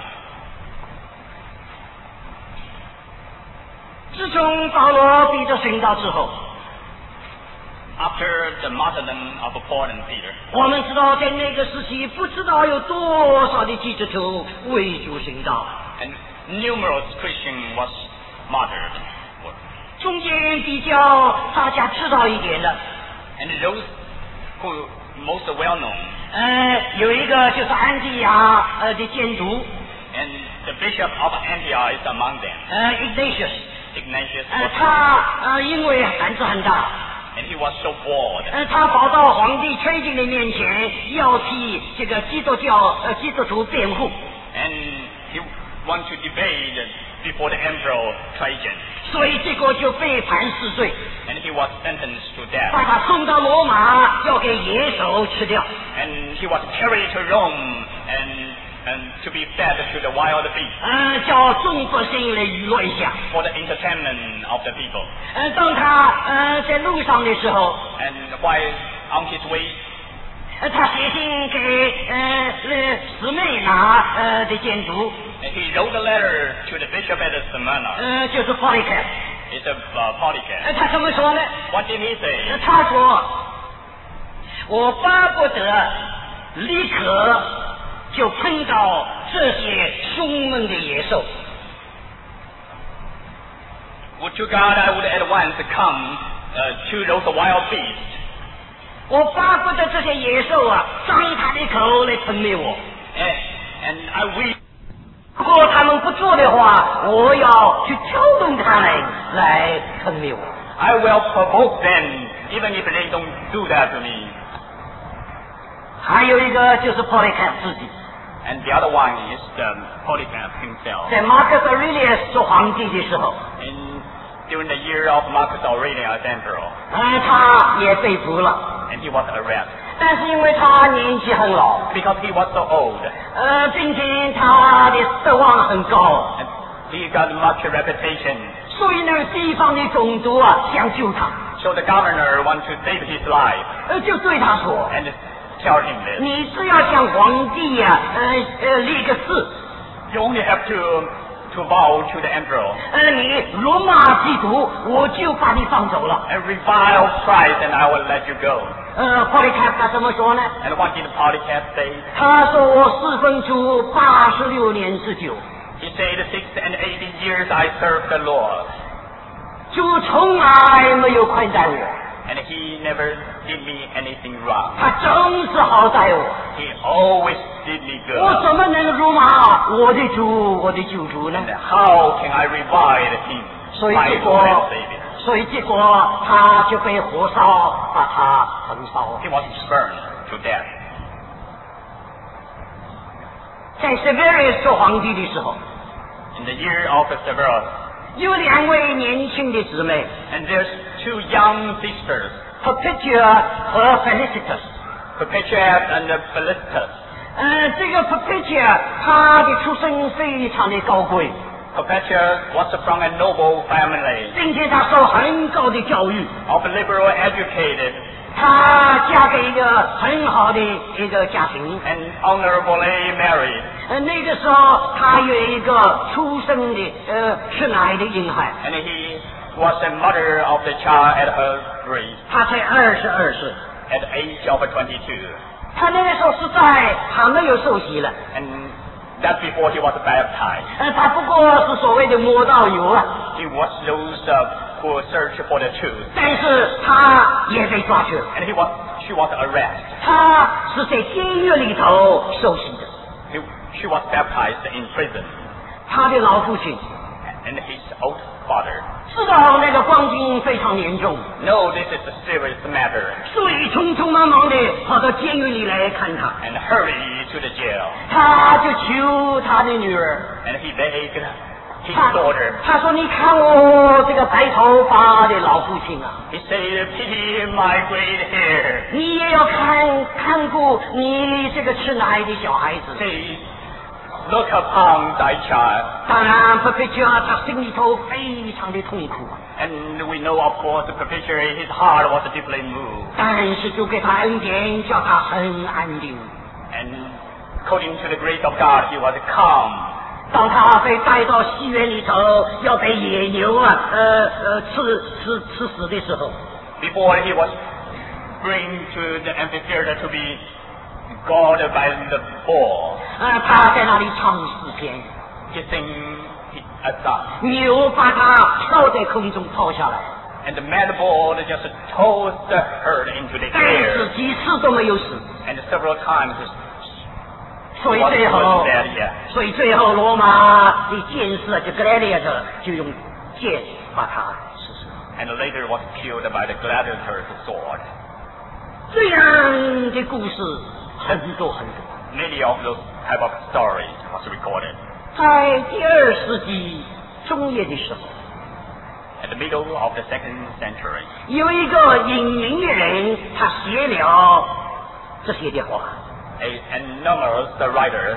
自从保罗彼得殉道之后， After the martyrdom of Paul and Peter, 我们知道在那个时期，不知道有多少的基督徒为主殉道。 and numerous Christians was martyred. 中间比较大家知道一点的， And those who most well known, 呃，有一个就是安提亚呃的监督， and the bishop of Antioch is among them, 呃 Ignatius， Ignatius. 呃，他呃因为胆子很大， And he was so bored. 呃，他跑到皇帝崔敬的面前，要替这个基督教呃基督徒辩护， And he want to debate before the emperor Trajan. 所以结果就被判死罪， And he was sentenced to 把 death. 他送到罗马，要给野兽吃掉。 And he was carried to Rome and and to be fed to the wild beasts 呃，叫众百姓来娱乐一下。 for the entertainment of the people. 呃，当他呃在路上的时候， And while on his way, 呃，他写信给呃呃史妹拿呃的监督， and he wrote a letter to the bishop at Smyrna. 呃，就是 Polycarp。 It's a uh, Polycarp. 呃，他怎么说呢？ What did he 呃 say? 他说：“我巴不得立刻就碰到这些凶猛的野兽。 Would to God I would at once come uh, to those wild beasts. 我巴不得这些野兽啊，张他的口来吞灭我。 And, and I wish 如果他们不做的话，我要去挑动他们来吞灭我。” I will provoke them, even if they don't do that to me. 还有一个就是 Polycarp 自己， And the other one is the Polycarp himself. 在 Marcus Aurelius 做皇帝的时候， In, during the year of Marcus Aurelius as emperor, 呃，他也被捕了， and he was arrested. 但是因为他年纪很老， Because he was so old, 呃，并且他的德望很高， and he got much reputation. 所以那个地方的总督啊想救他， So the governor want to save his life 呃，就对他说 and tell him：“ this. 你只要向皇帝呀、啊，呃呃立个誓， You only have to to vow to the emperor 呃，你辱骂基督，我就把你放走了。 and revile Christ, and I will let you go. ” 呃 ，Polycarp 他怎么说呢？ And what did Polycarp say? 他说：“我侍奉主八十六年之久。” He said, six and eighty years I served the Lord, 主从来没有宽待我， and he never did me anything wrong. 他总是好待我。 He always did me 我 good. 怎么能辱骂我的主，我的救主呢？ And how can I revile him, 所以 my 结 Lord 果 and Savior? 所以结果他就被火烧，把他焚烧。 He was burned to death. 在 Severus 做皇帝的时候， In the year of Severus, 有两位年轻的姊妹 and there's two young sisters, Perpetua 和 Felicitas。 Perpetua and Felicitas. 呃，这个 Perpetua 她的出身非常的高贵， Perpetua was from a noble family, 并且她受很高的教育。 of liberal educated, 她嫁给一个很好的一个家庭。 and honorably married. 呃，那个时候她有一个出生的呃吃奶的婴孩， And he was a mother of the child at her breast, 她才二十二岁。 at the age of twenty-two. 她那个时候实在还没有受洗了， And that before he was baptized. 呃，她不过是所谓的摸到油啊， He was those uh, who search for the truth. 但是她也被抓去了。 And he was, she was arrested. 她是在监狱里头受洗的。 He, she was baptized in prison. 她的老父亲 And his old father. 知道那个光景非常严重。 No, this is a serious matter. 所以匆匆忙忙的跑到监狱里来看他。 And hurry to the jail. 他就求他的女儿。 And he begged his 他 daughter. 他说：“你看我这个白头发的老父亲啊， He said, pity my great hair. 你也要看看顾你这个吃奶的小孩子。” Say, look upon thy child. 当然，不费加他心里头非常的痛苦。 And we know, of course, the perpetrator, his heart was deeply moved. 但是就给他恩典，叫他很安定。 And according to the grace of God, he was calm. 当他被带到戏院里头，要被野牛啊，呃呃吃吃吃死的时候， Before he was bring to the amphitheater to be gored by the bull, 呃，他在那里唱诗篇， he sing a song. 牛把他抛在空中抛下来， And the mad bull just tossed the herd into the 但是 air. 几次都没有死。 And several times 所以 was 最 was 后， dead, yeah. 所以最后罗马的剑士就 gladiator 就用剑把他刺死。 And later was killed by the gladiator's sword. 这样的故事很多很多。 Many of those type of stories was recorded. 在第二世纪中叶的时候， At the middle of the second century, 有一个隐名的人，他写了这些的话。 a anonymous writer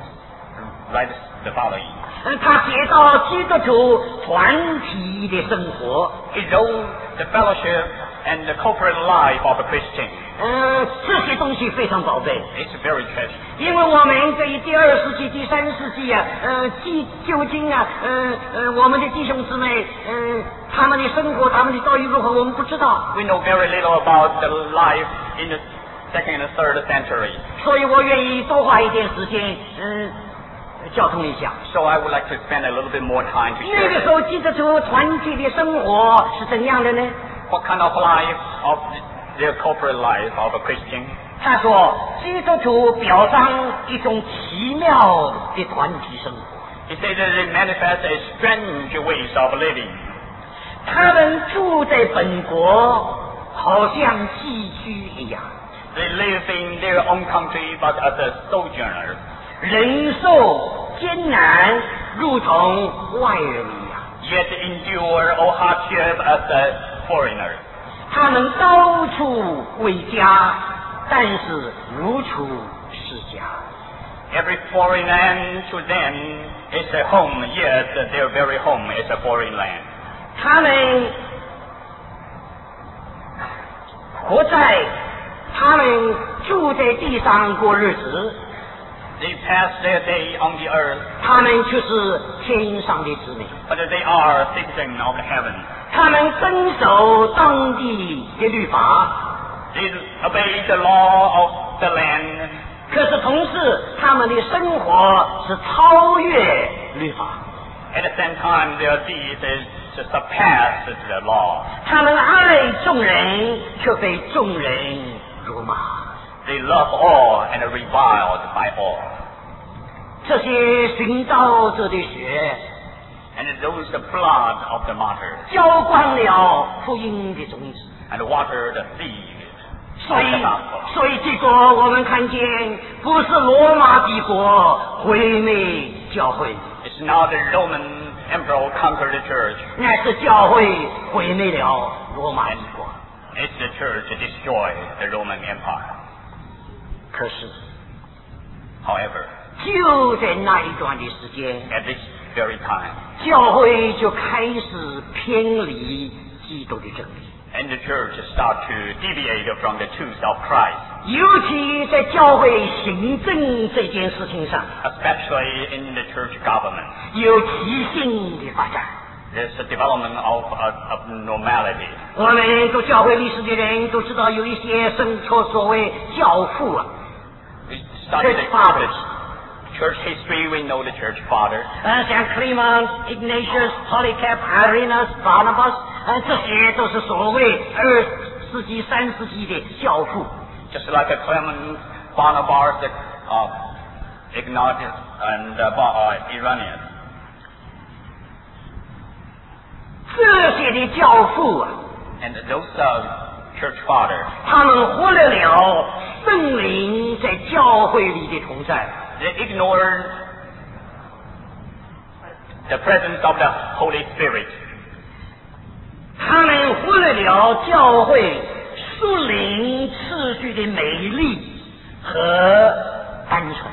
writes the following. 呃，他写到基督徒团体的生活， He wrote the fellowship and the corporate life of a Christian. 呃，这些东西非常宝贝， It's very tragic. 因为我们这一第二世纪、第三世纪啊，呃，既究竟啊，呃呃，我们的弟兄姊妹，呃，他们的生活、他们的遭遇如何，我们不知道， We know very little about the life in the second and third century. 所以我愿意多花一点时间，嗯、交通一下。 So I would like to spend a little bit more time to 那 share 个时 this. 候基督徒团体的生活是怎样的呢？ What kind of life of their corporate life of a Christian? 他说，基督徒表彰一种奇妙的团体生活。 He said that they manifest a strange ways of living. 他们住在本国，好像寄居一样， They live in their own country but as a sojourner. 忍受艰难，如同外人一样。 Yet endure all hardship as a foreigner. 他们到处为家，但是如处世家。 Every foreign land to them is a home, yet their very home is a foreign land. 他们活在，他们住在地上过日子， They pass their day on the earth, 他们就是天上的子民。 but they are citizens of heaven. 他们遵守当地的律法， They obey the law of the land, 可是同时他们的生活是超越律法。 at the same time their deeds is to surpass the law. 他们爱众人，却被众人辱骂。 They love all and are reviled by all. 这些寻道者的血， And those the blood of the martyrs, 浇灌了福音的种子。 and water the seed 所 of 以 the gospel. 所以结果我们看见，不是罗马帝国毁灭教会， It's not the Roman emperor conquered the church. 乃是教会毁灭了罗马帝国。 It's the church that destroyed the Roman Empire. 可是 However, 就在那一段的时间， at this very time, 教会就开始偏离基督的真理， and the church start to deviate from the truth of Christ, 尤其在教会行政这件事情上， especially in the church government. 有奇性的发展。 There's a development of uh, abnormality. 我们读教会历史的人都知道，有一些生错所谓教父啊， We study Church the fathers. church history, we know the church fathers. 呃，像 Clement、Ignatius、Polycarp、Irenaeus、Barnabas，呃，这些都是所谓二世纪、三世纪的教父。 Just like a Clement, Barnabas, uh, Ignatius, and uh, uh, Irenaeus. 这些的教父啊 And those uh, church fathers, 他们忽略了圣灵在教会里的同在， they ignored the presence of the Holy Spirit. 他们忽略了教会属灵次序的美丽和单纯。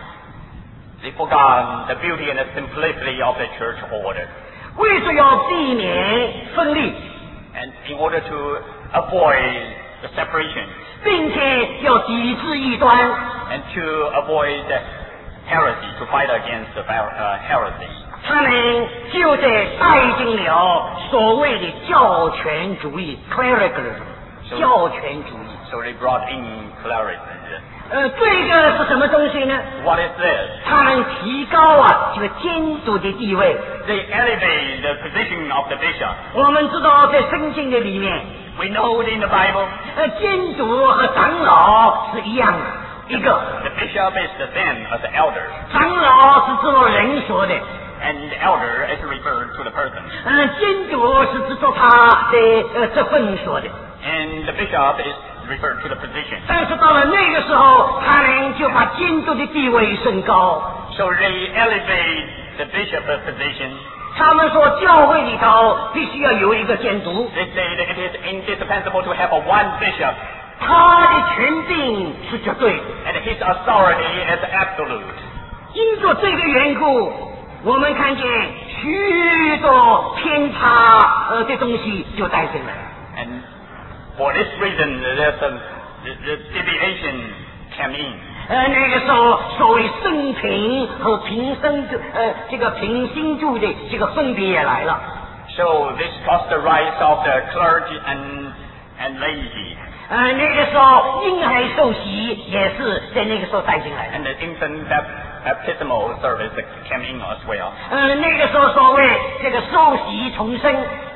They forgot the beauty and the simplicity of the church order. 为了要避免分裂， And in order to avoid the separation 并且要抵制异端， and to avoid the heresy, to fight against the uh, heresy, 他们就在带进了所谓的教权主义 （clericalism） 教权主义。 so they brought in clericism. 呃，这个是什么东西呢？ What is this? 他们提高啊这个监督的地位。 They elevate the position of the bishop. 我们知道在圣经的里面， We know in the Bible, 呃，监督和长老是一样的，一个 the bishop is the same as the elder, 长老是做人说的， and the elder is referred to the person, 嗯、监督是指着他的呃这份说的。 and the bishop is referred to the position. 但是到了那个时候，他们就把监督的地位升高。 So they elevate the bishop position. 他们说教会里头必须要有一个监督， They say that it is indispensable to have a one bishop, 他的权柄是绝对的。 and his authority is absolute. 因着这个缘故，我们看见许多偏差呃的东西就带进来。 And for this reason, there's a, the, the deviation came in. 呃，那个时候所谓生平和平生度呃这个平心度的这个分别也来了。 So this caused the rise of the clergy and and laity, 呃，那个时候婴孩受洗也是在那个时候带进来的。 and the infant baptismal service came in as well. 呃，那个时候所谓这个受洗重生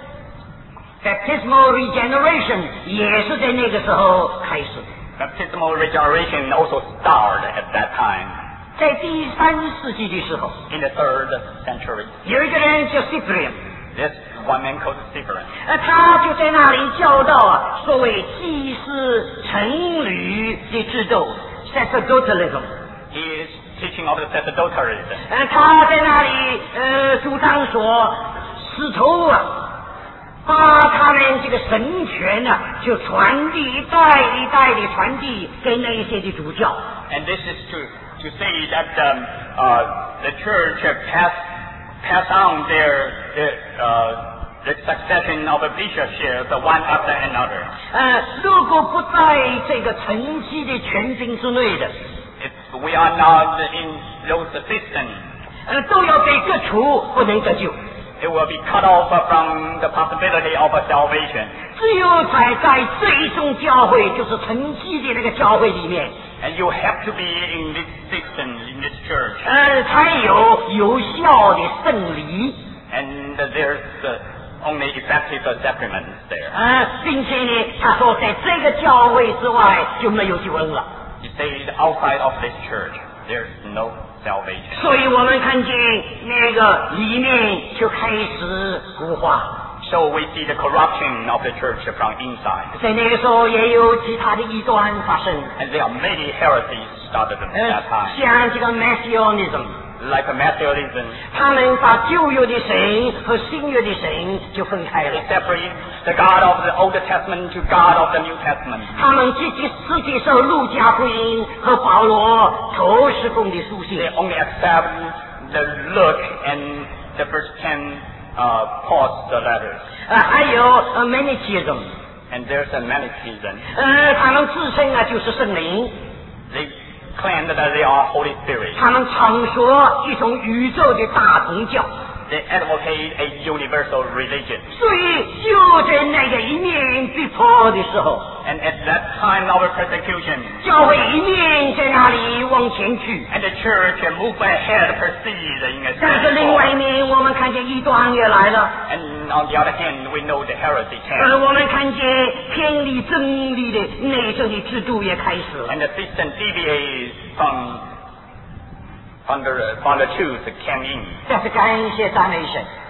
（baptismal regeneration） 也是在那个时候开始的。 Baptismal regeneration also started at that time, 在第三世纪的时候， in the third century. 有一个人叫 Cyprian， This one man called Cyprian. 呃，他就在那里教导啊，所谓祭司臣旅的制度 （sacerdotalism）。 He is teaching of the sacerdotalism. 呃，他在那里呃主张说，使徒啊，把他们这个神权呢、啊，就传递一代一代的传递给那一些的主教。 And this is to to say that um, uh, the church pass pass on their their uh, the succession of a bishopship one after another. 呃，如果不在这个晨曦的权柄之内的， If we are not in those systems, 呃，都要被革除，不能得救。 it will be cut off from the possibility of a salvation. 只有在在这一种教会，就是晨曦的那个教会里面， And you have to be in this system, in this church. 呃，才有有效的圣礼。 And there's uh, only effective uh, sacraments there. 呃，并且呢，他说在这个教会之外就没有救恩了。 He says outside of this church, there's no salvation. 所以我们看见那个里面就开始腐化， So we see the corruption of the church from inside. 在那个时候也有其他的异端发生， And there are many heresies started at 呃 that，time. 像这个 Messianism， Like Matthewism, 他们把旧约的神和新约的神就分开了 they。separate the God of the Old Testament to God of the New Testament. 他们只接只接受路加福音和保罗头十封的书信 They，only accept the Luke and the first ten uh, Paul's letters. 呃，还有呃 Manichaeism， And there's a Manichaeism. 呃，他们自称啊就是圣灵， They claim that they are Holy Spirit. 他们常说一种宇宙的大宗教。 They advocate a universal religion. 所以就在那个一面逼迫的时候， And at that time of persecution, 教会一面在那里往前去， and the church moved ahead, proceed in a 但是另外一 strong 面我们看见异端也来了， And on the other hand, we know the heresy 而 came. 我们看见偏离真理的内政的制度也开始了。 And the system deviates from, from, the, from the truth that came in. 但是感谢赞美神，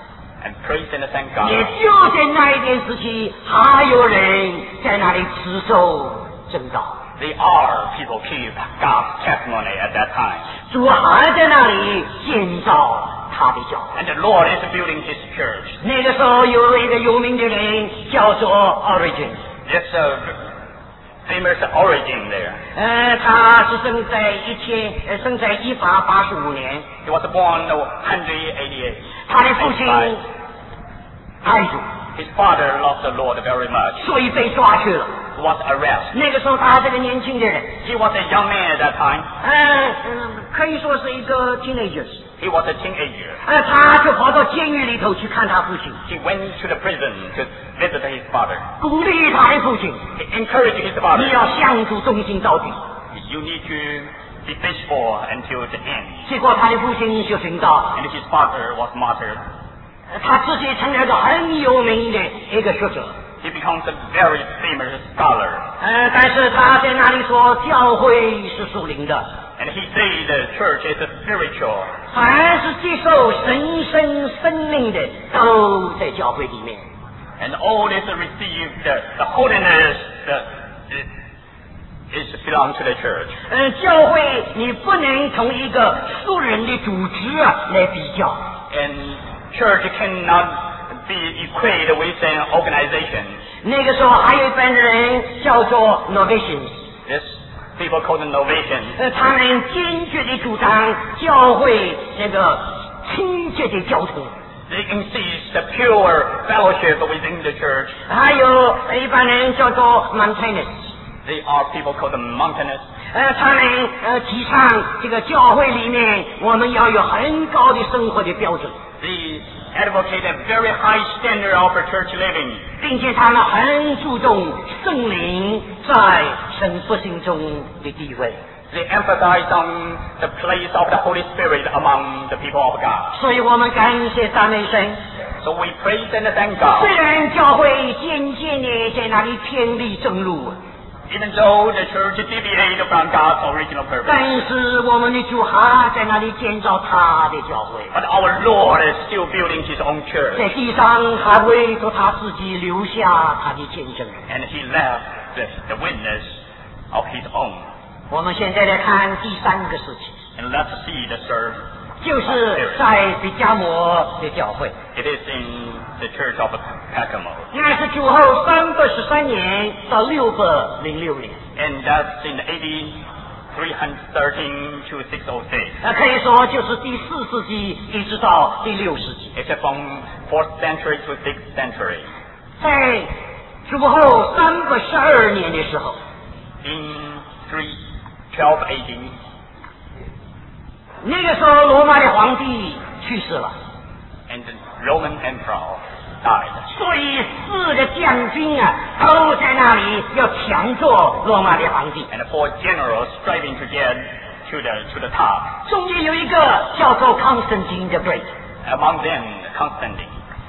and praise and thank God. 也就在那一件事情，还有人在那里持守正道。 There are people keep God's testimony at that time. 主还在那里建造他的教会。 And the Lord is building His church. 那个时候有一个有名的人叫做 Origin， There's a famous origin there. 呃，他是生在一千，呃，生在一八八十五年。 He was born in one eighty-eight. 他的父亲爱主， His father loved the Lord very much. 所以被抓去了。 He was arrested. 那个时候他还是个年轻的人， He was a young man at that time. 呃，嗯，可以说是一个 teenager。 He was a teenager. 呃，他就跑到监狱里头去看他父亲， He went to the prison to visit his father. 鼓励他的父亲， He encouraged his 你 father. 要向主忠心到底。 You need to be faithful until the end. 结果他的父亲就寻到， And his father was martyred. 呃他自己成了一个很有名的一个学者。 He becomes a very famous scholar. 呃，但是他在那里说，教会是属灵的， And he said the church is a spiritual. 凡是接受神圣生命的，都在教会里面。 And all is received, the, the holiness the, is belong to the church. 呃，教会你不能同一个素人的组织啊来比较。 And church cannot be equated with an organization. 那个时候还有一班人叫做 Novatians， This people called the Novatians. 呃，他们坚决地主张教会这个清洁的交通。 They insist the pure fellowship within the church. 还有一般人叫做 Montanus， They are people called the Mountainous. 呃，他们呃提倡这个教会里面我们要有很高的生活的标准， They advocate a very high standard of church living. 并且他们很注重圣灵在神父心中的地位。 They emphasize on the place of the Holy Spirit among the people of God. 所以我们感谢赞美神。 So we praise and thank God. 虽然教会渐渐的在那里偏离正路， Even though the church deviated from God's original purpose. 但是我们的主还在那里建造他的教会， But our Lord is still building His own 在 church. 地上还为着他自己留下他的见证。 And He left the, the witness of His own. 我们现在来看第三个事情， And let's see the third. 就是在比加摩的教会， It is in the church of Pacamo. 那是主后三百十三年到六百零六年， And that's in A D three thirteen to six oh six. 那可以说就是第四世纪一直到第六世纪。 It's from fourth century to sixth century. 在主后三百十二年的时候， In three twelve A D, 那个时候罗马的皇帝去世了， and the Roman emperor died. 所以四个将军啊都在那里要抢做罗马的皇帝。 And the four generals striving to get to the to the top. 中间有一个叫做 Constantine the Great， Among them, Constantine.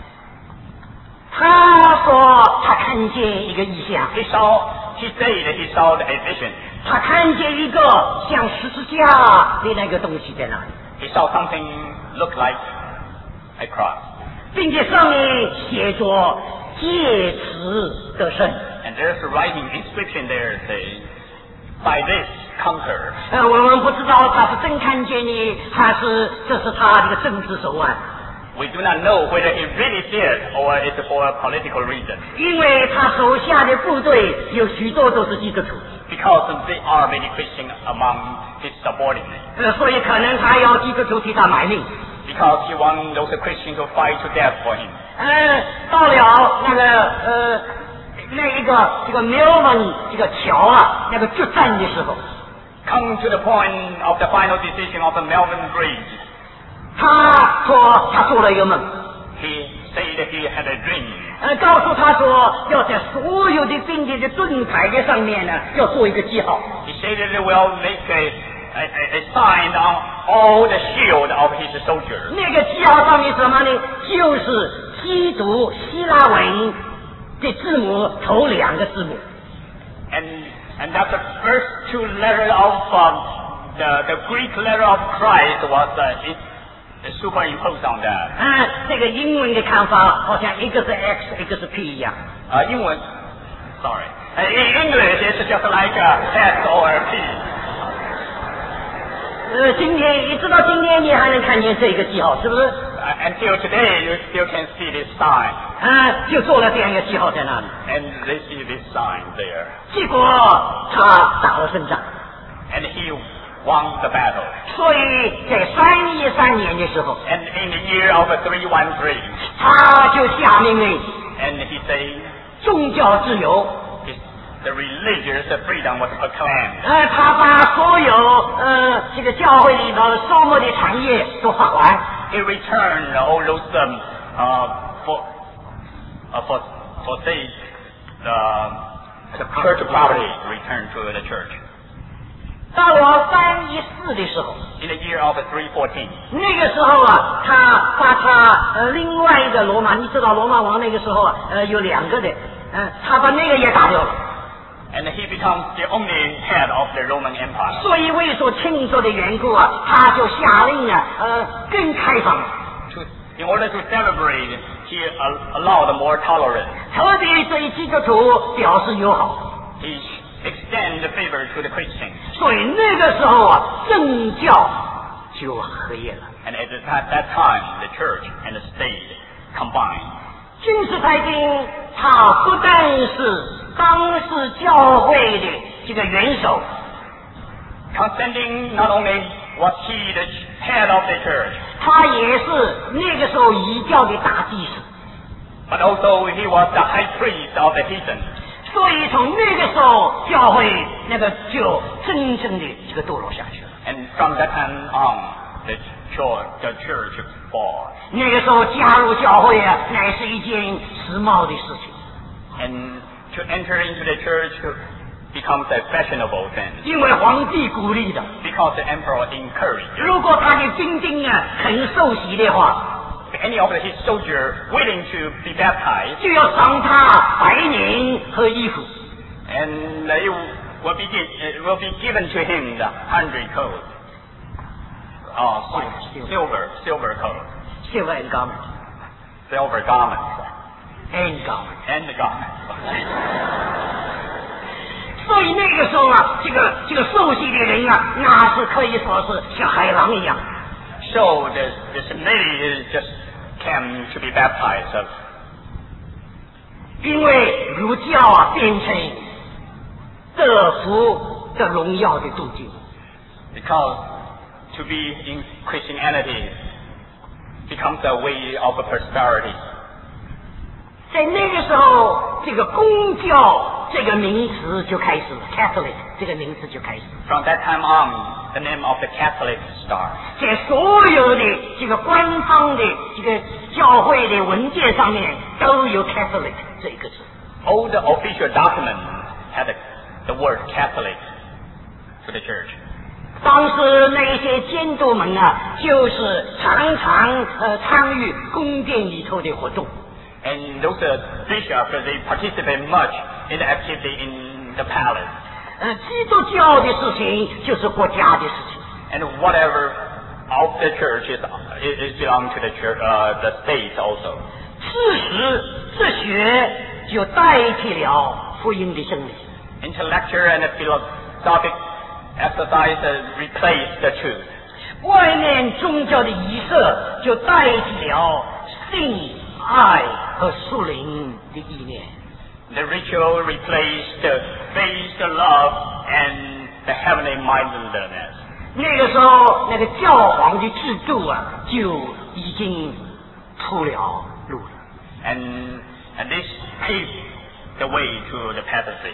他说他看见一个异象， He saw. He said he saw a vision. 他看见一个像十字架的那个东西在那里， He saw something look like a cross. 并且上面写着借此得胜。 And there's a writing inscription there saying, by this conquer. 呃，我们不知道他是真看见你，还是这是他这个政治手腕， We do not know whether he really did or it's for a political reason. 因为他手下的部队有许多都是基督徒， Because they are many Christians among his subordinates. 呃，所以可能他要基督徒替他买命。 Because he wants those Christians to fight to death for him. 呃，到了那个呃那一个这个 Milman 这个桥啊，那个决战的时候， Come to the point of the final decision of the Melbourne Bridge. 他说他做了一个梦， He said that he had a dream. 呃，告诉他说要在所有的兵器的盾牌的上面呢，要做一个记号。 He said that he will make a, a, a, a sign on all the shield of his soldiers. 那个记号上面什么呢？就是基督希腊文的字母头两个字母。 And and that the first two letters of um, the, the Greek letter of Christ was uh, it, superimpose on that. 啊，这个英文的看法好像一个是 x， 一个是 p 一样。 啊，英文 ，sorry， in English it's just like x or p。 呃，今天一直到今天你还能看见这个记号，是不是？ Until today, you still can see this sign. 啊，就做了这样一个记号在那里。 And they see this sign there. 结果他打了胜仗。 And he won the battle. 所以在三一三年的时候 ，and in the year of three one three， 他就下命令 ，and he said， 宗教自由 the religious freedom was proclaimed。 呃，他把所有呃这个教会里头收获的产业都发还。 He returned all those um, uh, for uh, for for say the the church property returned to the church。 到了三一四的时候 ，in the year of three fourteen， 那个时候啊，他把他呃另外一个罗马，你知道罗马王那个时候啊，呃有两个的，嗯、呃，他把那个也打掉了。 And he becomes the only head of the Roman Empire。 所以为所庆祝的缘故啊，他就下令啊，呃更开放。 To in order to celebrate, he allowed more tolerance。 特别对基督徒表示友好。 He extend the favor to the Christians。 所以那个时候啊，政教就合一了。 And at that, that time, the church and the state combined。 君士坦丁他不但是当时教会的这个元首 ，Constantine not only was he the head of the church， 他也是那个时候异教的大祭司 ，but also he was the high priest of the heathen。 所以从那个时候，教会那个就真正的这个堕落下去了。 And from that time on, the church, the church fall。 那个时候加入教会啊，乃是一件时髦的事情。 And to enter into the church becomes a fashionable thing。 因为皇帝鼓励的。 Because the emperor encouraged。 如果他的兵丁啊肯受洗的话 ，any of his soldiers willing to be baptized， 就要赏他白银和衣服。 And it will be it will be given to him the hundred coat。哦、uh, silver silver coat。 silver and garment。 silver garment。 and garment。 and garment。 所以那个时候啊，这个这个受洗的人啊，那是可以说是像海浪一样。 So the the seminary just came to be baptized。 因为儒教啊变成得福的荣耀的途径。 Because to be in Christianity becomes a way of prosperity。 在那个时候，这个公教这个名词就开始了 ，Catholic 这个名词就开始。 From that time on, the name of the Catholic starts。 在所有的这个官方的这个教会的文件上面都有 Catholic 这一个字。 All the official documents had the word Catholic to the church。 当时那些监督们啊，就是常常呃参与宫殿里头的活动。 And those uh, bishops, they participate much in the activity in the palace。 呃，基督教的事情就是国家的事情。 And whatever of the church is is belong to the church, uh, the state also。 事实，哲学就代替了福音的真理。 Intellectual and philosophic exercises replace the truth。 外面宗教的仪式就代替了性、爱和属灵的意念。 The ritual replaced the faith, the love, and the heavenly mindedness。 那个时候，那个教皇的制度啊，就已经出了路了。 And and this paved the way to the papacy。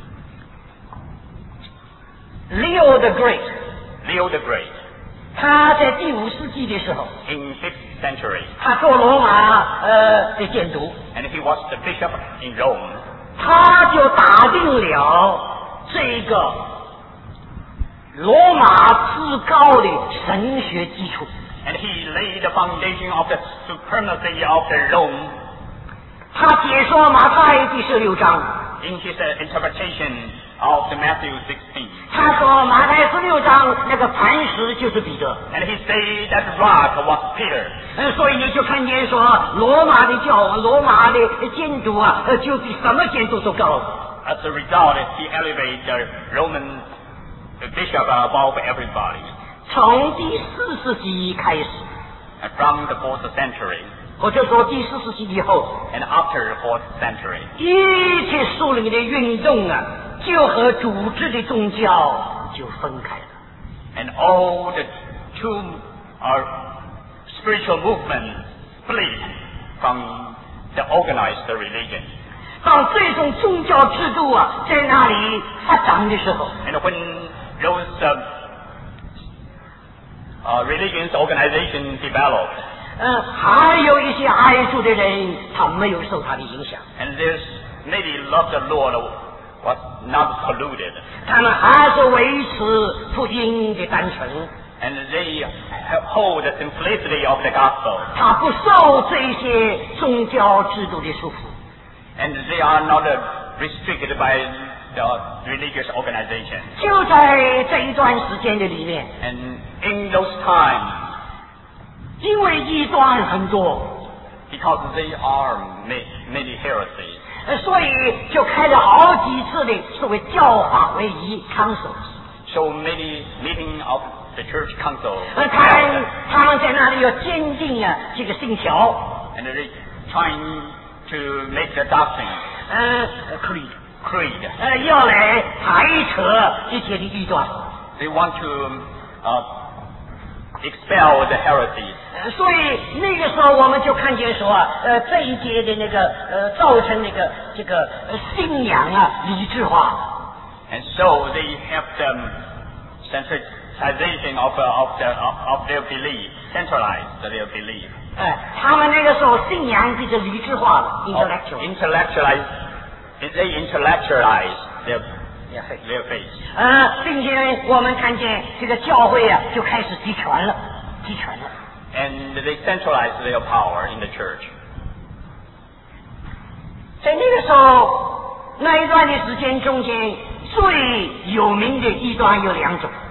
Leo the Great， Leo the Great， 他在第五世纪的时候 in fifth century， 他做罗马呃的监督， and he was the bishop in Rome。 他就打定了这个罗马至高的神学基础。 And he laid the foundation of the supremacy of the Rome。 他解说马太第十六章 In his uh, interpretation of the Matthew sixteen. 他说马太十六章那个磐石就是彼得。 And he said that rock was Peter. 呃，所以你就看见说罗马的教皇、罗马的建筑啊，呃，就比什么建筑都高。 As a result, he elevated the Roman bishop above everybody. 从第四世纪开始， And from the fourth century, 或者说第四世纪以后， and after the fourth century, 一切属灵的运动啊，就和组织的宗教就分开了。 and all the two uh, spiritual movements split from the organized religion. 当这种宗教制度啊在那里发展的时候， And when those uh, uh, religions organization developed, 呃，还有一些爱主的人，他没有受他的影响， and there's maybe love the Lord was not polluted, 他们还是维持福音的单纯， and they hold the simplicity of the gospel, 他不受这些宗教制度的束缚。 and they are not uh, restricted by the religious organization. 就在这一段时间的里面， And in those times, 因为异端很多， because they are many, many heresies, 呃，所以就开了好几次的所谓教法为一 councils。 so many meeting of the church council, 呃，他们他们在那里要坚定啊这个信条， and they trying to make the doctrine, 呃 creed， creed. 呃，要来排扯一切的异端。 They want to uh, expel the heresies. 呃，所以那个时候我们就看见说啊，呃，这一节的那个呃，造成那个这个呃信仰啊理智化。 And so they have the sensitization of, uh, of, the, of, of their belief, centralized their belief. 哎，他们那个时候信仰变成理智化了 Of ，intellectual。 intellectualize, they intellectualize their, their faith. 呃，并且我们看见这个教会啊就开始集权了，集权了。 And they centralize their power in the church. 在那个时候，那一段的时间中间，最有名的异端有两种，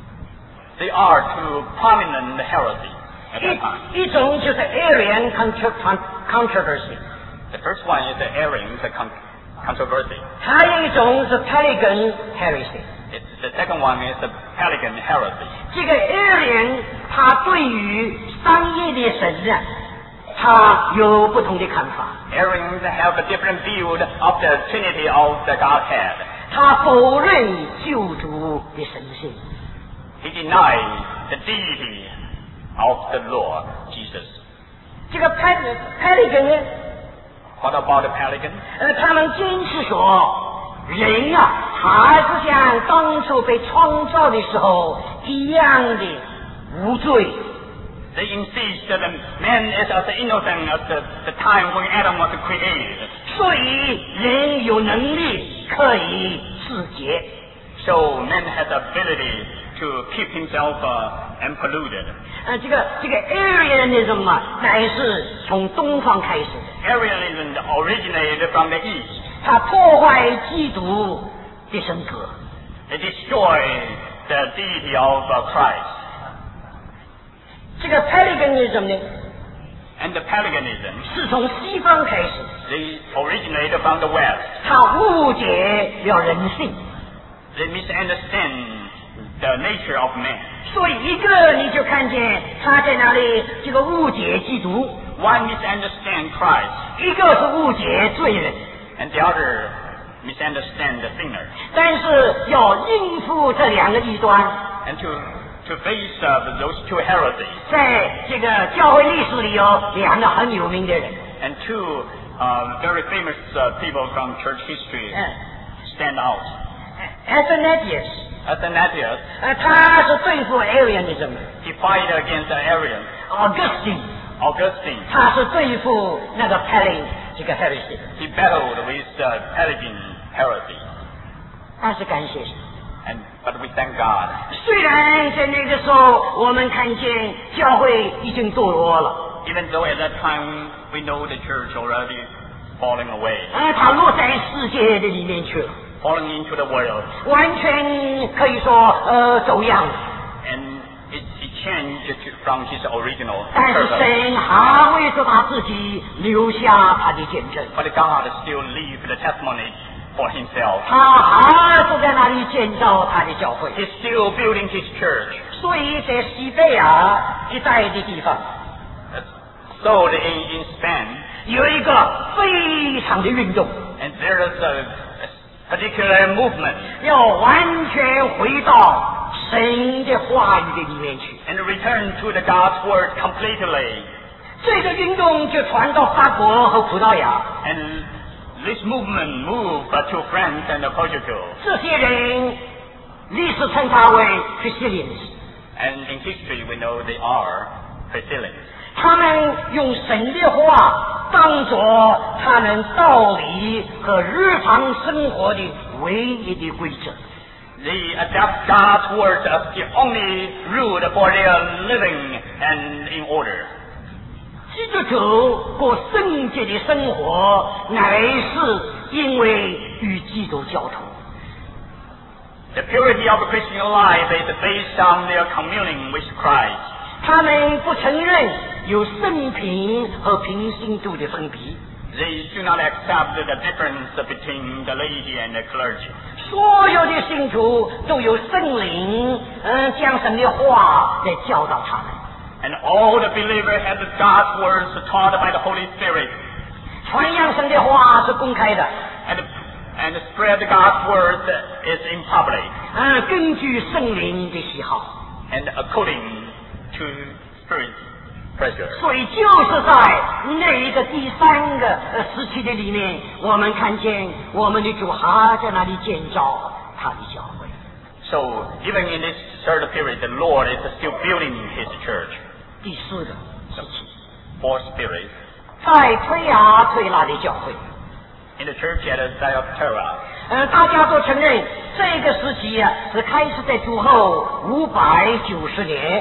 They are two prominent heresies at that time. 一一种就是 Arian contra- controversy， The first one is the Arian the con- controversy. 还有一种是 Pagan heresy。 It's, the second one is the Pelican heresy. 这个 Arian 他对于三业的神啊，他有不同的看法。 Arians have a different view of the Trinity of the Godhead. 他否认救主的神性。 He denies the deity of the Lord Jesus. 这个 Pelican 呢， What about the Pelican? 呃，他们坚持说，人啊，还是像当初被创造的时候一样的无罪。 They insist that man is as innocent as the, the time when Adam was created. 所以人有能力可以自洁。 So man has the ability to keep himself uh, unpolluted. 呃，这个这个 Arianism 啊，乃是从东方开始的， Arianism originated from the east. 它破坏基督的神格。 They destroy the deity of uh, Christ. 这个 Paganism 呢， And the Pelicanism, 是从西方开始， they originated from the west. 它误解了人性。 They misunderstand the nature of man. 所以一个你就看见他在那里这个误解基督， One misunderstand Christ, 一个是误解罪人。 and the other misunderstand the sinner. 但是要应付这两个异端， And to to face uh, those two heresies, 在这个教会历史里有两个很有名的人， and two uh, very famous uh, people from church history 嗯 stand out. Athanasius， Athanasius, 呃，他是对付 Arianism 的 he fight against the Arians. ；Augustine， Augustine, 他是对付那个 Pagan 这个 heresy。 he battled with uh, Pelican heresy. 但是感谢神， And but we thank God. 虽然在那个时候我们看见教会已经堕落了， Even though at that time we know the church already falling away, 呃，他落在世界的里面去了。 falling into the world. 完全可以说呃走样。 And it, it changed to, from his original 但是 purpose. 神还为着他自己留下他的见证。 But God still leaves the testimony for himself. 他还是在那里建造他的教会。 He's still building his church. 所以在西贝亚一带的地方， So in, in Spain, 有一个非常的运动， and there is a, a particular movement, 要完全回到神的话语的里面去。 and return to the God's word completely. 这个运动就传到法国和葡萄牙， And this movement moved to France and Portugal. 这些人历史称他为 Christians， And in history, we know they are Priscillians. 他们用神的话当作他们道理和日常生活的唯一的规则。 They adopt God's word as the only rule for their living and in order. 基督徒过圣洁的生活，乃是因为与基督交通。 The purity of a Christian life is based on their communing with Christ. 他们不承认有圣品和平信徒的分别， They do not accept the difference between the laity and the clergy. 所有的信徒都有圣灵，嗯，将神的话来教导他们。 And all the believers have God's words taught by the Holy Spirit. 传扬神的话是公开的， And, and spread God's word is in public. 嗯，根据圣灵的喜好。 And according to Spirit pressure. 所以就是在那一个第三个呃时期的里面，我们看见我们的主还在那里建造他的教会。 So even in this third period, the Lord is still building his church. 第四个时期， Fourth period, 在推雅推拉的教会， in the church at Thyatira. 呃，大家都承认这个时期啊是开始在主后五百九十年。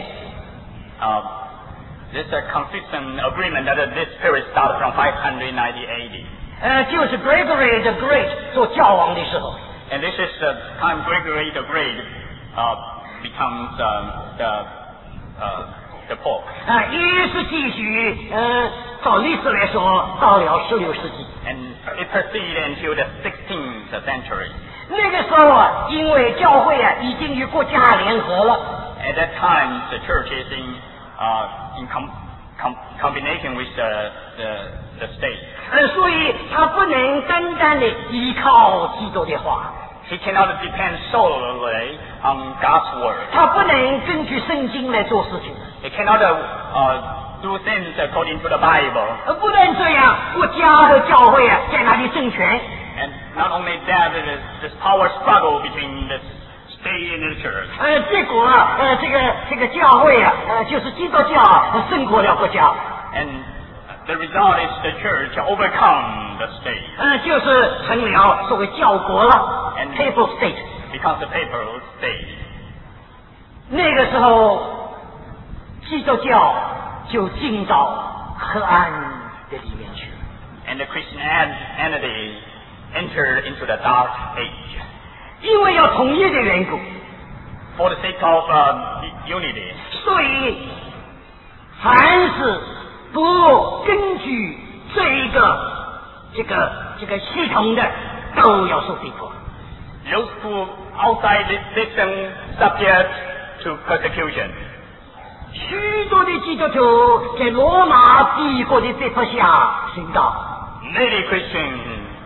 Uh, there's a consistent agreement that this period started from five ninety A D. 呃，就是 Gregory the Great 做教王的时候。 And this is the time Gregory the Great uh, becomes um, the, uh, the Pope. 啊，一是继续，呃，照历史来说，到了十六世纪。 And it proceeded until the sixteenth century. 那个时候啊，因为教会啊已经与国家联合了， At that time, the church is in, uh, in com- com- combination with the, the, the state. 呃，所以他不能单单的依靠基督的话， He cannot depend solely on God's word. 他不能根据圣经来做事情。 He cannot uh, do things according to the Bible. 呃，不但这样，国家和教会啊在那里争权， And not only that, there is this power struggle between the state and the church. 呃，结果啊，呃，这个这个教会啊，呃，就是基督教啊胜过了国家， And the result is the church overcome the state, 呃，就是成了所谓教国了 And- ，papal state。 becomes the papal state. 那个时候，基督教就进到黑暗的里面去了。 And the Christianity entered into the dark age. 因为要统一的缘故， For the sake of uh, unity, 所以凡是不根据这一个这个这个系统的，都要受逼迫。 those who outside this system subject to persecution. 许多的基督徒在罗马帝国的逼迫下殉道， Many Christians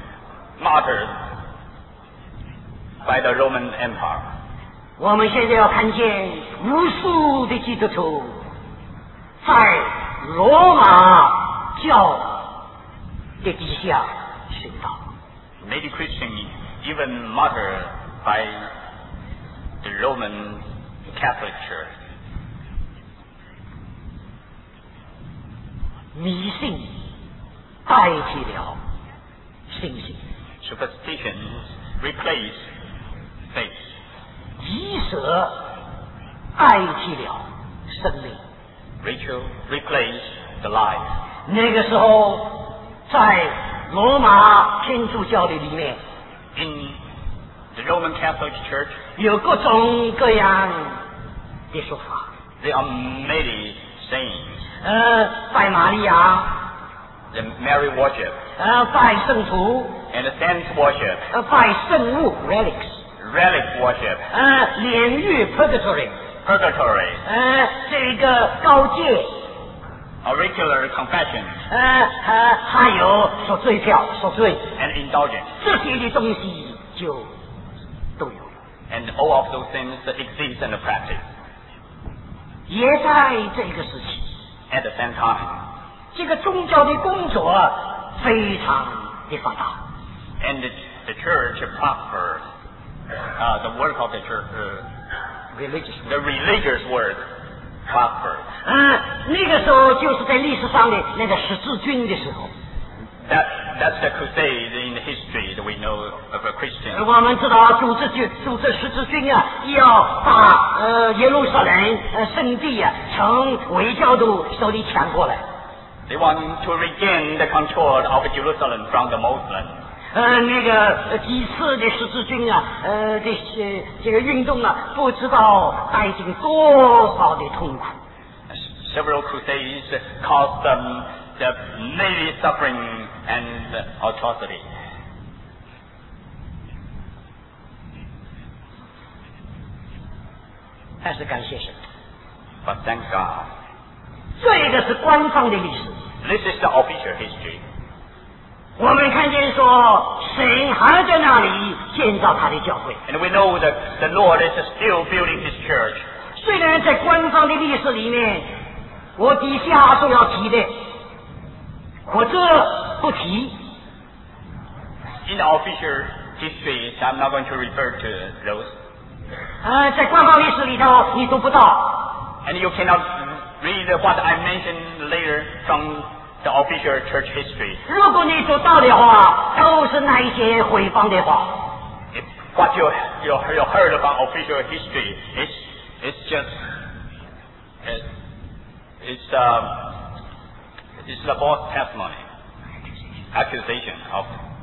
martyred by the Roman Empire. 我们现在要看见无数的基督徒在罗马教的底下殉道。 Many Christians even martyred by the Roman Catholic Church. 迷信代替了信心， Superstitions replace faith. 遗舍代替了生命。 Ritual replace the life. 那个时候，在罗马天主教的里面， In The Roman Catholic Church, 有各种各样的说法。 there are many sayings. 呃，拜玛利亚， The Mary worship 呃，拜圣徒， and the saints worship, 呃，拜圣物 relics， relic worship, 呃，炼狱 purgatory， purgatory, 呃，这个告诫， auricular confession, 呃呃，还有赎罪票、赎罪 and indulgence. 这些的东西就都有了。 And all of those things exist in the practice. 也在这个时期， At the same time, 这个宗教的工作非常的发达。 and the, the church prospered. Uh, the work of the church, uh, religious the religious work prospered. 嗯，那个时候就是在历史上的那个十字军的时候。 That, that's the crusade in the history that we know of a Christian. 我们知道主治军，主治十字军啊，要把呃耶路撒冷呃圣地啊从伪教徒手里抢过来。 They want to regain the control of Jerusalem from the Muslims. 呃，那个呃几次的十字军啊，呃这些这个运动啊，不知道带进多少的痛苦。 Several crusades caused them the many suffering and atrocity. 但是感谢神， But thank God, 这个是官方的历史。 this is the official history. 我们看见说，神还在那里建造他的教会。 And we know that the Lord is still building His church. 虽然在官方的历史里面，我底下所要提的，或者不提。 In the official history, I'm not going to refer to those. 呃，在官方历史里头你读不到。 And you cannot read what I mentioned later from the official church history. 如果你读到的话，都是那一些毁谤的话。 If what you, you, you heard about official history is it's just it, it's um it's the false testimony, accusation of.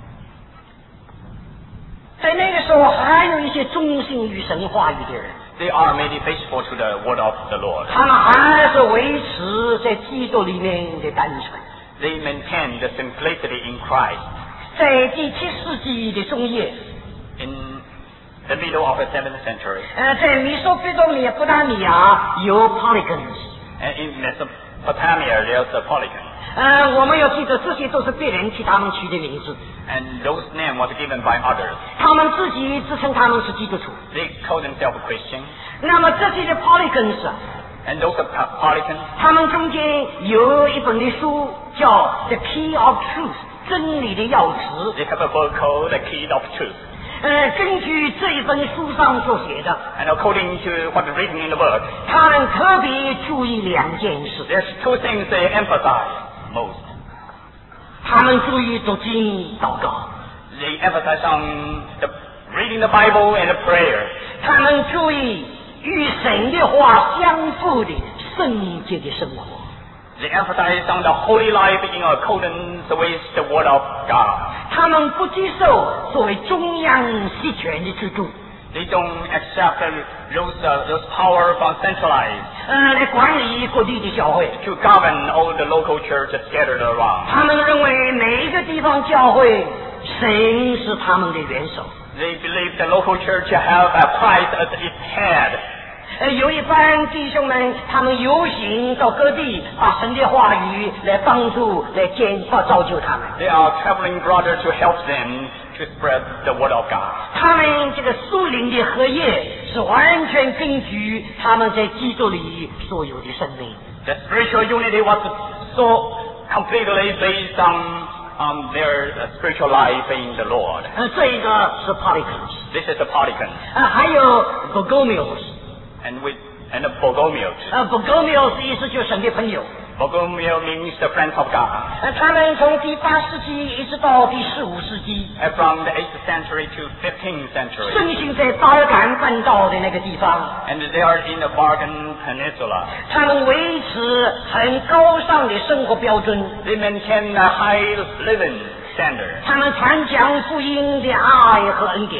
在那个时候，还有一些忠心于神话语的人， They are made faithful to the word of the Lord. 他们还是维持在基督里面的单纯。 They maintain the simplicity in Christ. 在第七世纪的中叶， In the middle of the seventh century, 呃，在米索贝多米布达米亚有 polygons。 and in Mesopotamia there's a polygon, 呃，我们要记得，这些都是别人替他们取的名字， and those names was given by others. 他们自己自称他们是基督徒。 They call themselves Christian, 那么这些的 polygons， and those are polygons. 他们中间有一本的书叫《The Key of Truth》，真理的钥匙。 They have a book called The Key of Truth. 呃，根据这一本书上所写的， And according to what is written in the book, 他们特别注意两件事。 there's two things they emphasize most. 他们注意读经祷告， They emphasize on the reading the Bible and the prayer. 他们注意与神的话相符的圣洁的生活。 They emphasize on the holy life in accordance with the Word of God. 他们不接受作为中央集权的制度， They don't accept those, uh, those power from centralized 呃，来管理各地的教会。 to govern all the local churches scattered around. 他们认为每一个地方教会，神是他们的元首。 They believe the local church have a Christ as its head. 呃，有一班弟兄们，他们游行到各地，把神的话语来帮助、来建造、造就他们。 They are traveling brothers to help them to spread the Word of God. 他们这个属灵的合业是完全根据他们在基督里所有的生命。 The spiritual unity was so completely based on um, their uh, spiritual life in the Lord. 呃，这一个是 polygons， This is the polygon. 呃，还有 bogomios， And with and the Bogomiot. 呃 bogomios 意思就是神的朋友。 Bogomiot means the friends of God. 呃，他们从第八世纪一直到第十五世纪， And from the eighth century to fifteenth century. 盛行在巴尔干半岛的那个地方。 And they are in the Balkan Peninsula. 他们维持很高尚的生活标准， They maintain a high living standard. 他们传讲福音的爱和恩典。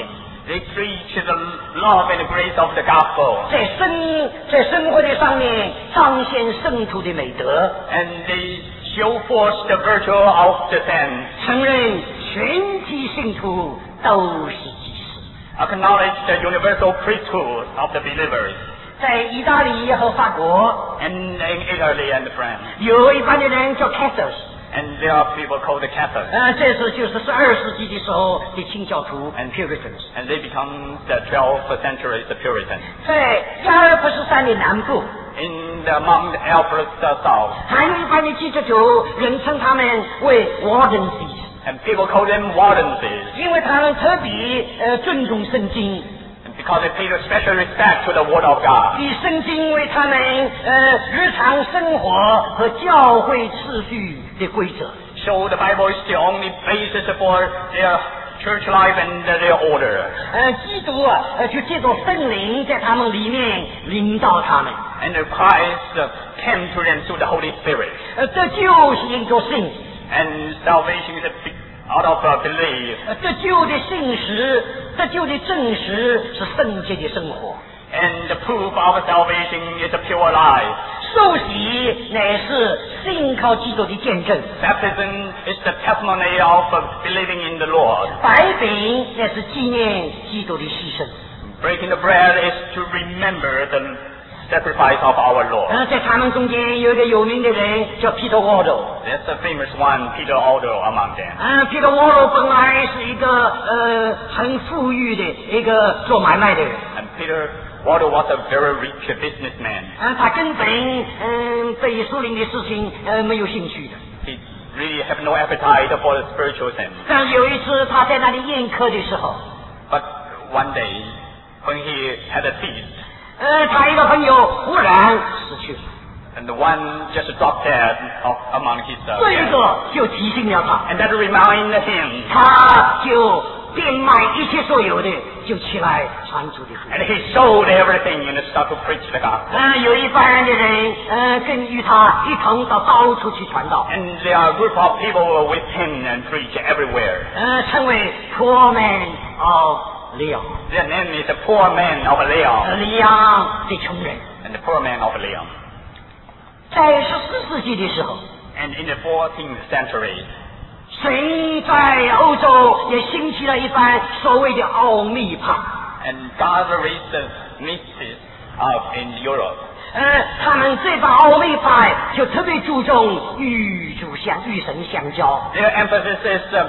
They preach the love and grace of the gospel. 在生在生活的上面彰显圣徒的美德， And they show forth the virtue of the saints. 承认全体信徒都是祭司。 Acknowledge the universal priesthood of the believers. 在意大利和法国， And in Italy and France. 有一般的人叫 Catholics， And there are people called the Catholics. 呃，这是就是十二世纪的时候的清教徒 And Puritans。 And they become the twelfth century the Puritans. 在加尔普斯山的南部， In the Mount Alfred south. 还有一般的基督徒人称他们为 Waldenses， And people call them Waldenses. 因为他们特别呃尊重圣经， Because they pay special respect to the Word of God. 以圣经为他们呃日常生活和教会秩序的规则。 So the Bible is the only basis for their church life and their order. 呃，基督啊，呃，就借着圣灵在他们里面领导他们。 And Christ uh, came to them through the Holy Spirit. 呃，这就是一个信， And salvation is a big, out of uh, belief. 呃，得救的信实，得救的证实是圣洁的生活。 And the proof of salvation is a pure life. 受洗乃是信靠基督的见证， Baptism is the testimony of uh, believing in the Lord. 白饼乃是纪念基督的牺牲。 Breaking the bread is to remember the sacrifice of our Lord. 呃，在他们中间有一个有名的人叫 Peter Waldo。 That's the famous one, Peter Aldo among them. 嗯 ，Peter Waldo 本来是一个呃很富裕的一个做买卖的人。 And Peter Waldo was a very rich businessman. 嗯，他根本嗯对属灵的事情呃没有兴趣的。 He really had no appetite for the spiritual things. 但有一次他在那里宴客的时候， But one day, when he had a feast, 呃，他一个朋友忽然死去了， and the one just dropped dead of, among his uh, 这一 guests. 个就提醒了他， And that reminded him. 他就变卖一切所有的，就起来传主的福音。 And he sold everything and started to preach the gospel. 呃，有一班的人，呃，跟与他一同到到处去传道， And there are a group of people with him and preach everywhere. 呃，称为 Poor Man of Leon， Their name is the poor man of 呃 Leon. 里昂的穷人。 And the poor man of Leon. 在十四世纪的时候， And in the fourteenth century, 神在欧洲也兴起了一番所谓的奥秘派。 and God raised the mystics up in Europe. 呃，他们这帮奥秘派就特别注重与主相与神相交。 Their emphasis is, uh,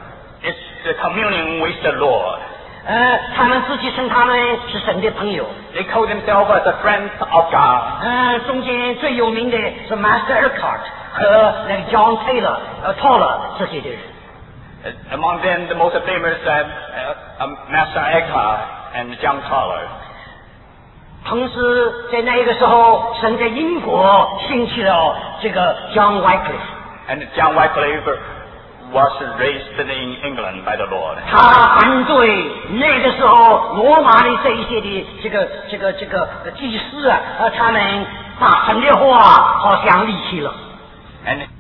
is the communion with the Lord. 呃，他们自己称他们是神的朋友。 They call themselves as the friends of God. 呃，中间最有名的是 Master Eckhart 和那个 John Taylor、呃 Taylor 这些的人。 Uh, Among them, the most famous uh, uh, um, Master Eckhart and John Taylor. 同时，在那一个时候，神在英国兴起了这个 John Wycliffe。 And John Wycliffe was raised in England by the Lord. 他反对那个时候罗马的这一些的这个这个这个祭司啊，呃，他们把神的话好像离弃了。 And